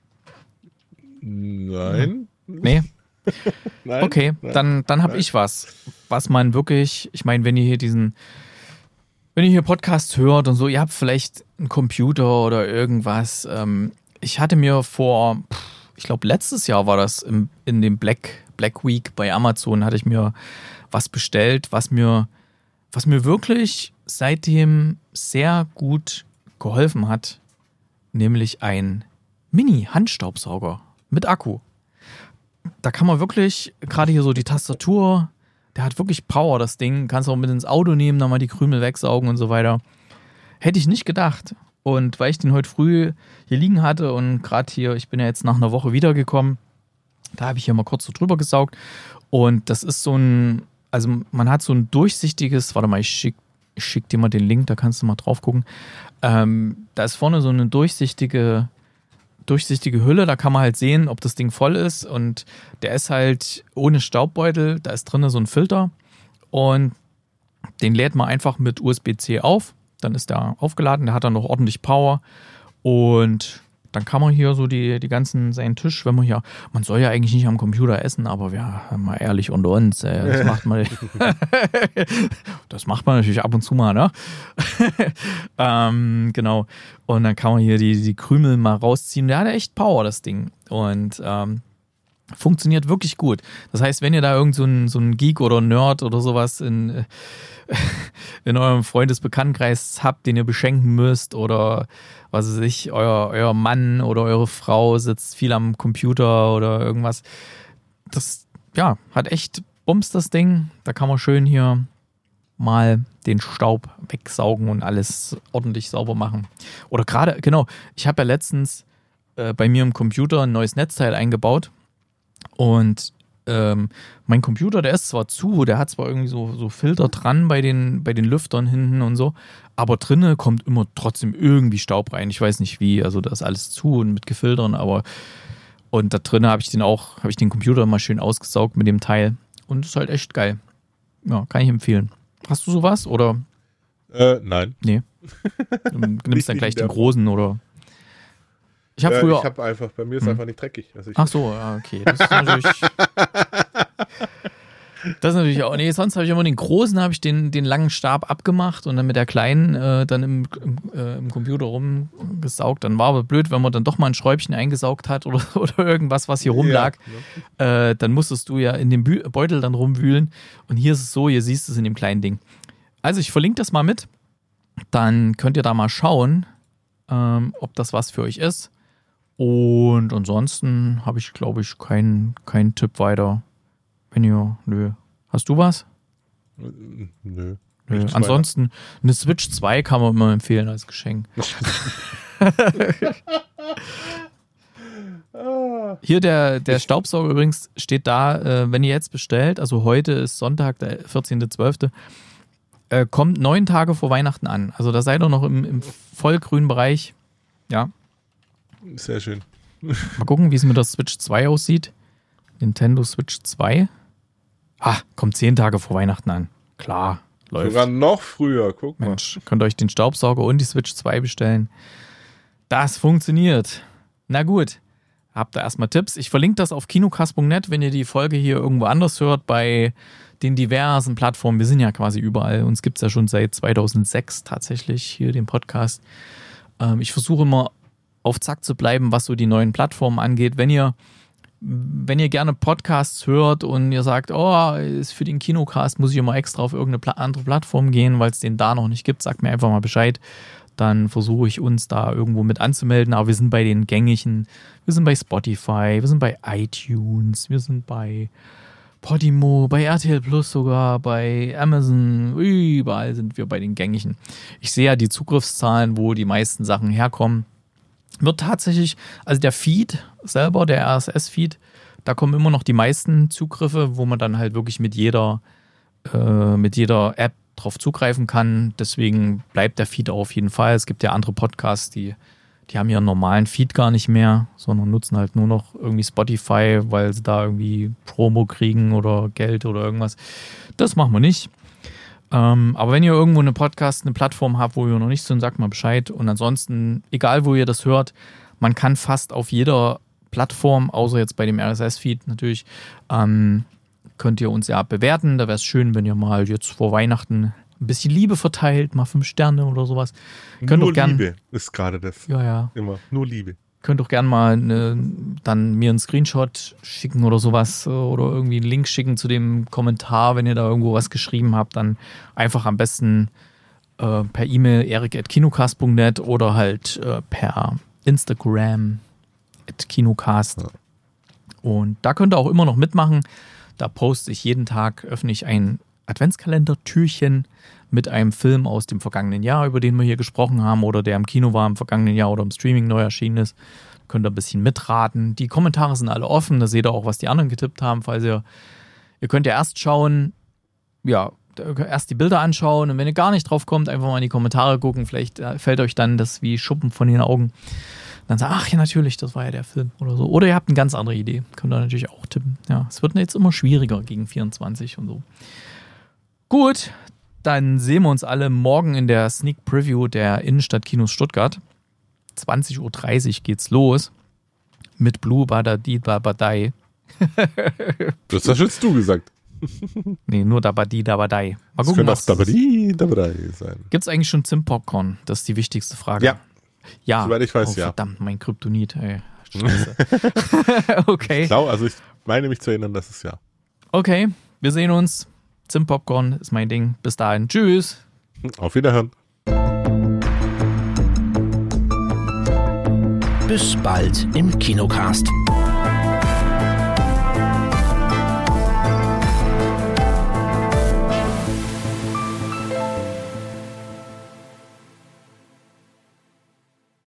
Nein. Nee? Nein. Okay, Nein. dann habe ich was man wirklich, ich meine, wenn ihr hier Podcasts hört und so, ihr habt vielleicht einen Computer oder irgendwas. Ich hatte mir ich glaube letztes Jahr war das in dem Black Week bei Amazon, hatte ich mir was bestellt, was mir wirklich seitdem sehr gut geholfen hat, nämlich ein Mini-Handstaubsauger mit Akku. Da kann man wirklich, gerade hier so die Tastatur, der hat wirklich Power, das Ding. Kannst auch mit ins Auto nehmen, dann mal die Krümel wegsaugen und so weiter. Hätte ich nicht gedacht. Und weil ich den heute früh hier liegen hatte und gerade hier, ich bin ja jetzt nach einer Woche wiedergekommen, da habe ich hier mal kurz so drüber gesaugt. Und das ist also man hat so ein durchsichtiges, warte mal, ich schick dir mal den Link, da kannst du mal drauf gucken. Da ist vorne so eine durchsichtige Hülle, da kann man halt sehen, ob das Ding voll ist und der ist halt ohne Staubbeutel, da ist drin so ein Filter und den lädt man einfach mit USB-C auf, dann ist der aufgeladen, der hat dann noch ordentlich Power und dann kann man hier so seinen Tisch, man soll ja eigentlich nicht am Computer essen, aber wir mal ehrlich unter uns, das macht man natürlich ab und zu mal, ne? Genau. Und dann kann man hier die Krümel mal rausziehen. Der hat echt Power, das Ding. Und funktioniert wirklich gut. Das heißt, wenn ihr da irgend so ein Geek oder Nerd oder sowas in eurem Freundesbekanntenkreis habt, den ihr beschenken müsst oder was weiß ich, euer Mann oder eure Frau sitzt viel am Computer oder irgendwas. Das, ja, hat echt Bums, das Ding. Da kann man schön hier mal den Staub wegsaugen und alles ordentlich sauber machen. Oder gerade, genau, ich habe ja letztens bei mir im Computer ein neues Netzteil eingebaut und mein Computer, der ist zwar zu, der hat zwar irgendwie so Filter dran bei den Lüftern hinten und so, aber drinnen kommt immer trotzdem irgendwie Staub rein. Ich weiß nicht wie, also da ist alles zu und mit Gefiltern, und da drinnen habe ich den Computer mal schön ausgesaugt mit dem Teil und ist halt echt geil. Ja, kann ich empfehlen. Hast du sowas oder? Nein. Nee. Du nimmst dann gleich den großen oder? Ich habe früher. Bei mir ist einfach nicht dreckig. Ach so, ja, okay. Das ist natürlich auch. Nee, sonst habe ich immer den großen, habe ich den langen Stab abgemacht und dann mit der kleinen dann im Computer rumgesaugt. Dann war aber blöd, wenn man dann doch mal ein Schräubchen eingesaugt hat oder irgendwas, was hier rumlag. Ja. Dann musstest du ja in dem Beutel dann rumwühlen. Und hier ist es so, ihr siehst es in dem kleinen Ding. Also ich verlinke das mal mit. Dann könnt ihr da mal schauen, ob das was für euch ist. Und ansonsten habe ich, glaube ich, keinen Tipp weiter. Nö. Hast du was? Nö. Ansonsten eine Switch 2 kann man immer empfehlen als Geschenk. Hier der Staubsauger übrigens steht da, wenn ihr jetzt bestellt, also heute ist Sonntag, der 14.12., kommt 9 Tage vor Weihnachten an. Also da seid ihr noch im vollgrünen Bereich. Ja. Sehr schön. Mal gucken, wie es mit der Switch 2 aussieht. Nintendo Switch 2. Kommt 10 Tage vor Weihnachten an. Klar, läuft. Sogar noch früher, guck mal. Mensch, könnt ihr euch den Staubsauger und die Switch 2 bestellen. Das funktioniert. Na gut, habt ihr erstmal Tipps. Ich verlinke das auf kinocast.net, wenn ihr die Folge hier irgendwo anders hört, bei den diversen Plattformen. Wir sind ja quasi überall. Uns gibt es ja schon seit 2006 tatsächlich hier den Podcast. Ich versuche immer auf Zack zu bleiben, was so die neuen Plattformen angeht. Wenn ihr gerne Podcasts hört und ihr sagt, oh, ist für den Kinocast, muss ich immer extra auf irgendeine andere Plattform gehen, weil es den da noch nicht gibt, sagt mir einfach mal Bescheid. Dann versuche ich uns da irgendwo mit anzumelden. Aber wir sind bei den gängigen, wir sind bei Spotify, wir sind bei iTunes, wir sind bei Podimo, bei RTL Plus sogar, bei Amazon, überall sind wir bei den gängigen. Ich sehe ja die Zugriffszahlen, wo die meisten Sachen herkommen. Wird tatsächlich, also der Feed selber, der RSS-Feed, da kommen immer noch die meisten Zugriffe, wo man dann halt wirklich mit jeder App drauf zugreifen kann. Deswegen bleibt der Feed auch auf jeden Fall. Es gibt ja andere Podcasts, die haben ihren normalen Feed gar nicht mehr, sondern nutzen halt nur noch irgendwie Spotify, weil sie da irgendwie Promo kriegen oder Geld oder irgendwas. Das machen wir nicht. Aber wenn ihr irgendwo eine Plattform habt, wo ihr noch nicht sind, sagt mal Bescheid. Und ansonsten, egal wo ihr das hört, man kann fast auf jeder Plattform, außer jetzt bei dem RSS-Feed natürlich, könnt ihr uns ja bewerten. Da wäre es schön, wenn ihr mal jetzt vor Weihnachten ein bisschen Liebe verteilt, mal 5 Sterne oder sowas. Nur Liebe ist gerade das. Ja. Immer, nur Liebe. Könnt auch gerne mal dann mir einen Screenshot schicken oder sowas oder irgendwie einen Link schicken zu dem Kommentar, wenn ihr da irgendwo was geschrieben habt, dann einfach am besten per E-Mail erik@kinocast.net oder halt per Instagram @kinocast. Ja. Und da könnt ihr auch immer noch mitmachen. Da poste ich jeden Tag, öffne ich ein Adventskalender-Türchen mit einem Film aus dem vergangenen Jahr, über den wir hier gesprochen haben oder der im Kino war im vergangenen Jahr oder im Streaming neu erschienen ist. Könnt ihr ein bisschen mitraten. Die Kommentare sind alle offen, da seht ihr auch, was die anderen getippt haben. Falls ihr könnt ja erst schauen, erst die Bilder anschauen und wenn ihr gar nicht drauf kommt, einfach mal in die Kommentare gucken. Vielleicht fällt euch dann das wie Schuppen von den Augen. Dann sagt, ach ja, natürlich, das war ja der Film oder so. Oder ihr habt eine ganz andere Idee. Könnt ihr natürlich auch tippen. Ja, es wird jetzt immer schwieriger gegen 24 und so. Gut, dann sehen wir uns alle morgen in der Sneak Preview der Innenstadtkinos Stuttgart. 20.30 Uhr geht's los mit Blue Badadi Babadai. Das hast jetzt du gesagt. Nee, nur Dabadi Dabadai. Mal gucken, das könnte auch Dabadi Dabadai sein. Gibt's eigentlich schon Zimt-Popcorn? Das ist die wichtigste Frage. Ja. Soweit ich weiß, verdammt, mein Kryptonit, ey. Scheiße. Okay. Also ich meine mich zu erinnern, dass es ja. Okay, wir sehen uns. Zimt-Popcorn ist mein Ding. Bis dahin. Tschüss. Auf Wiederhören. Bis bald im Kinocast.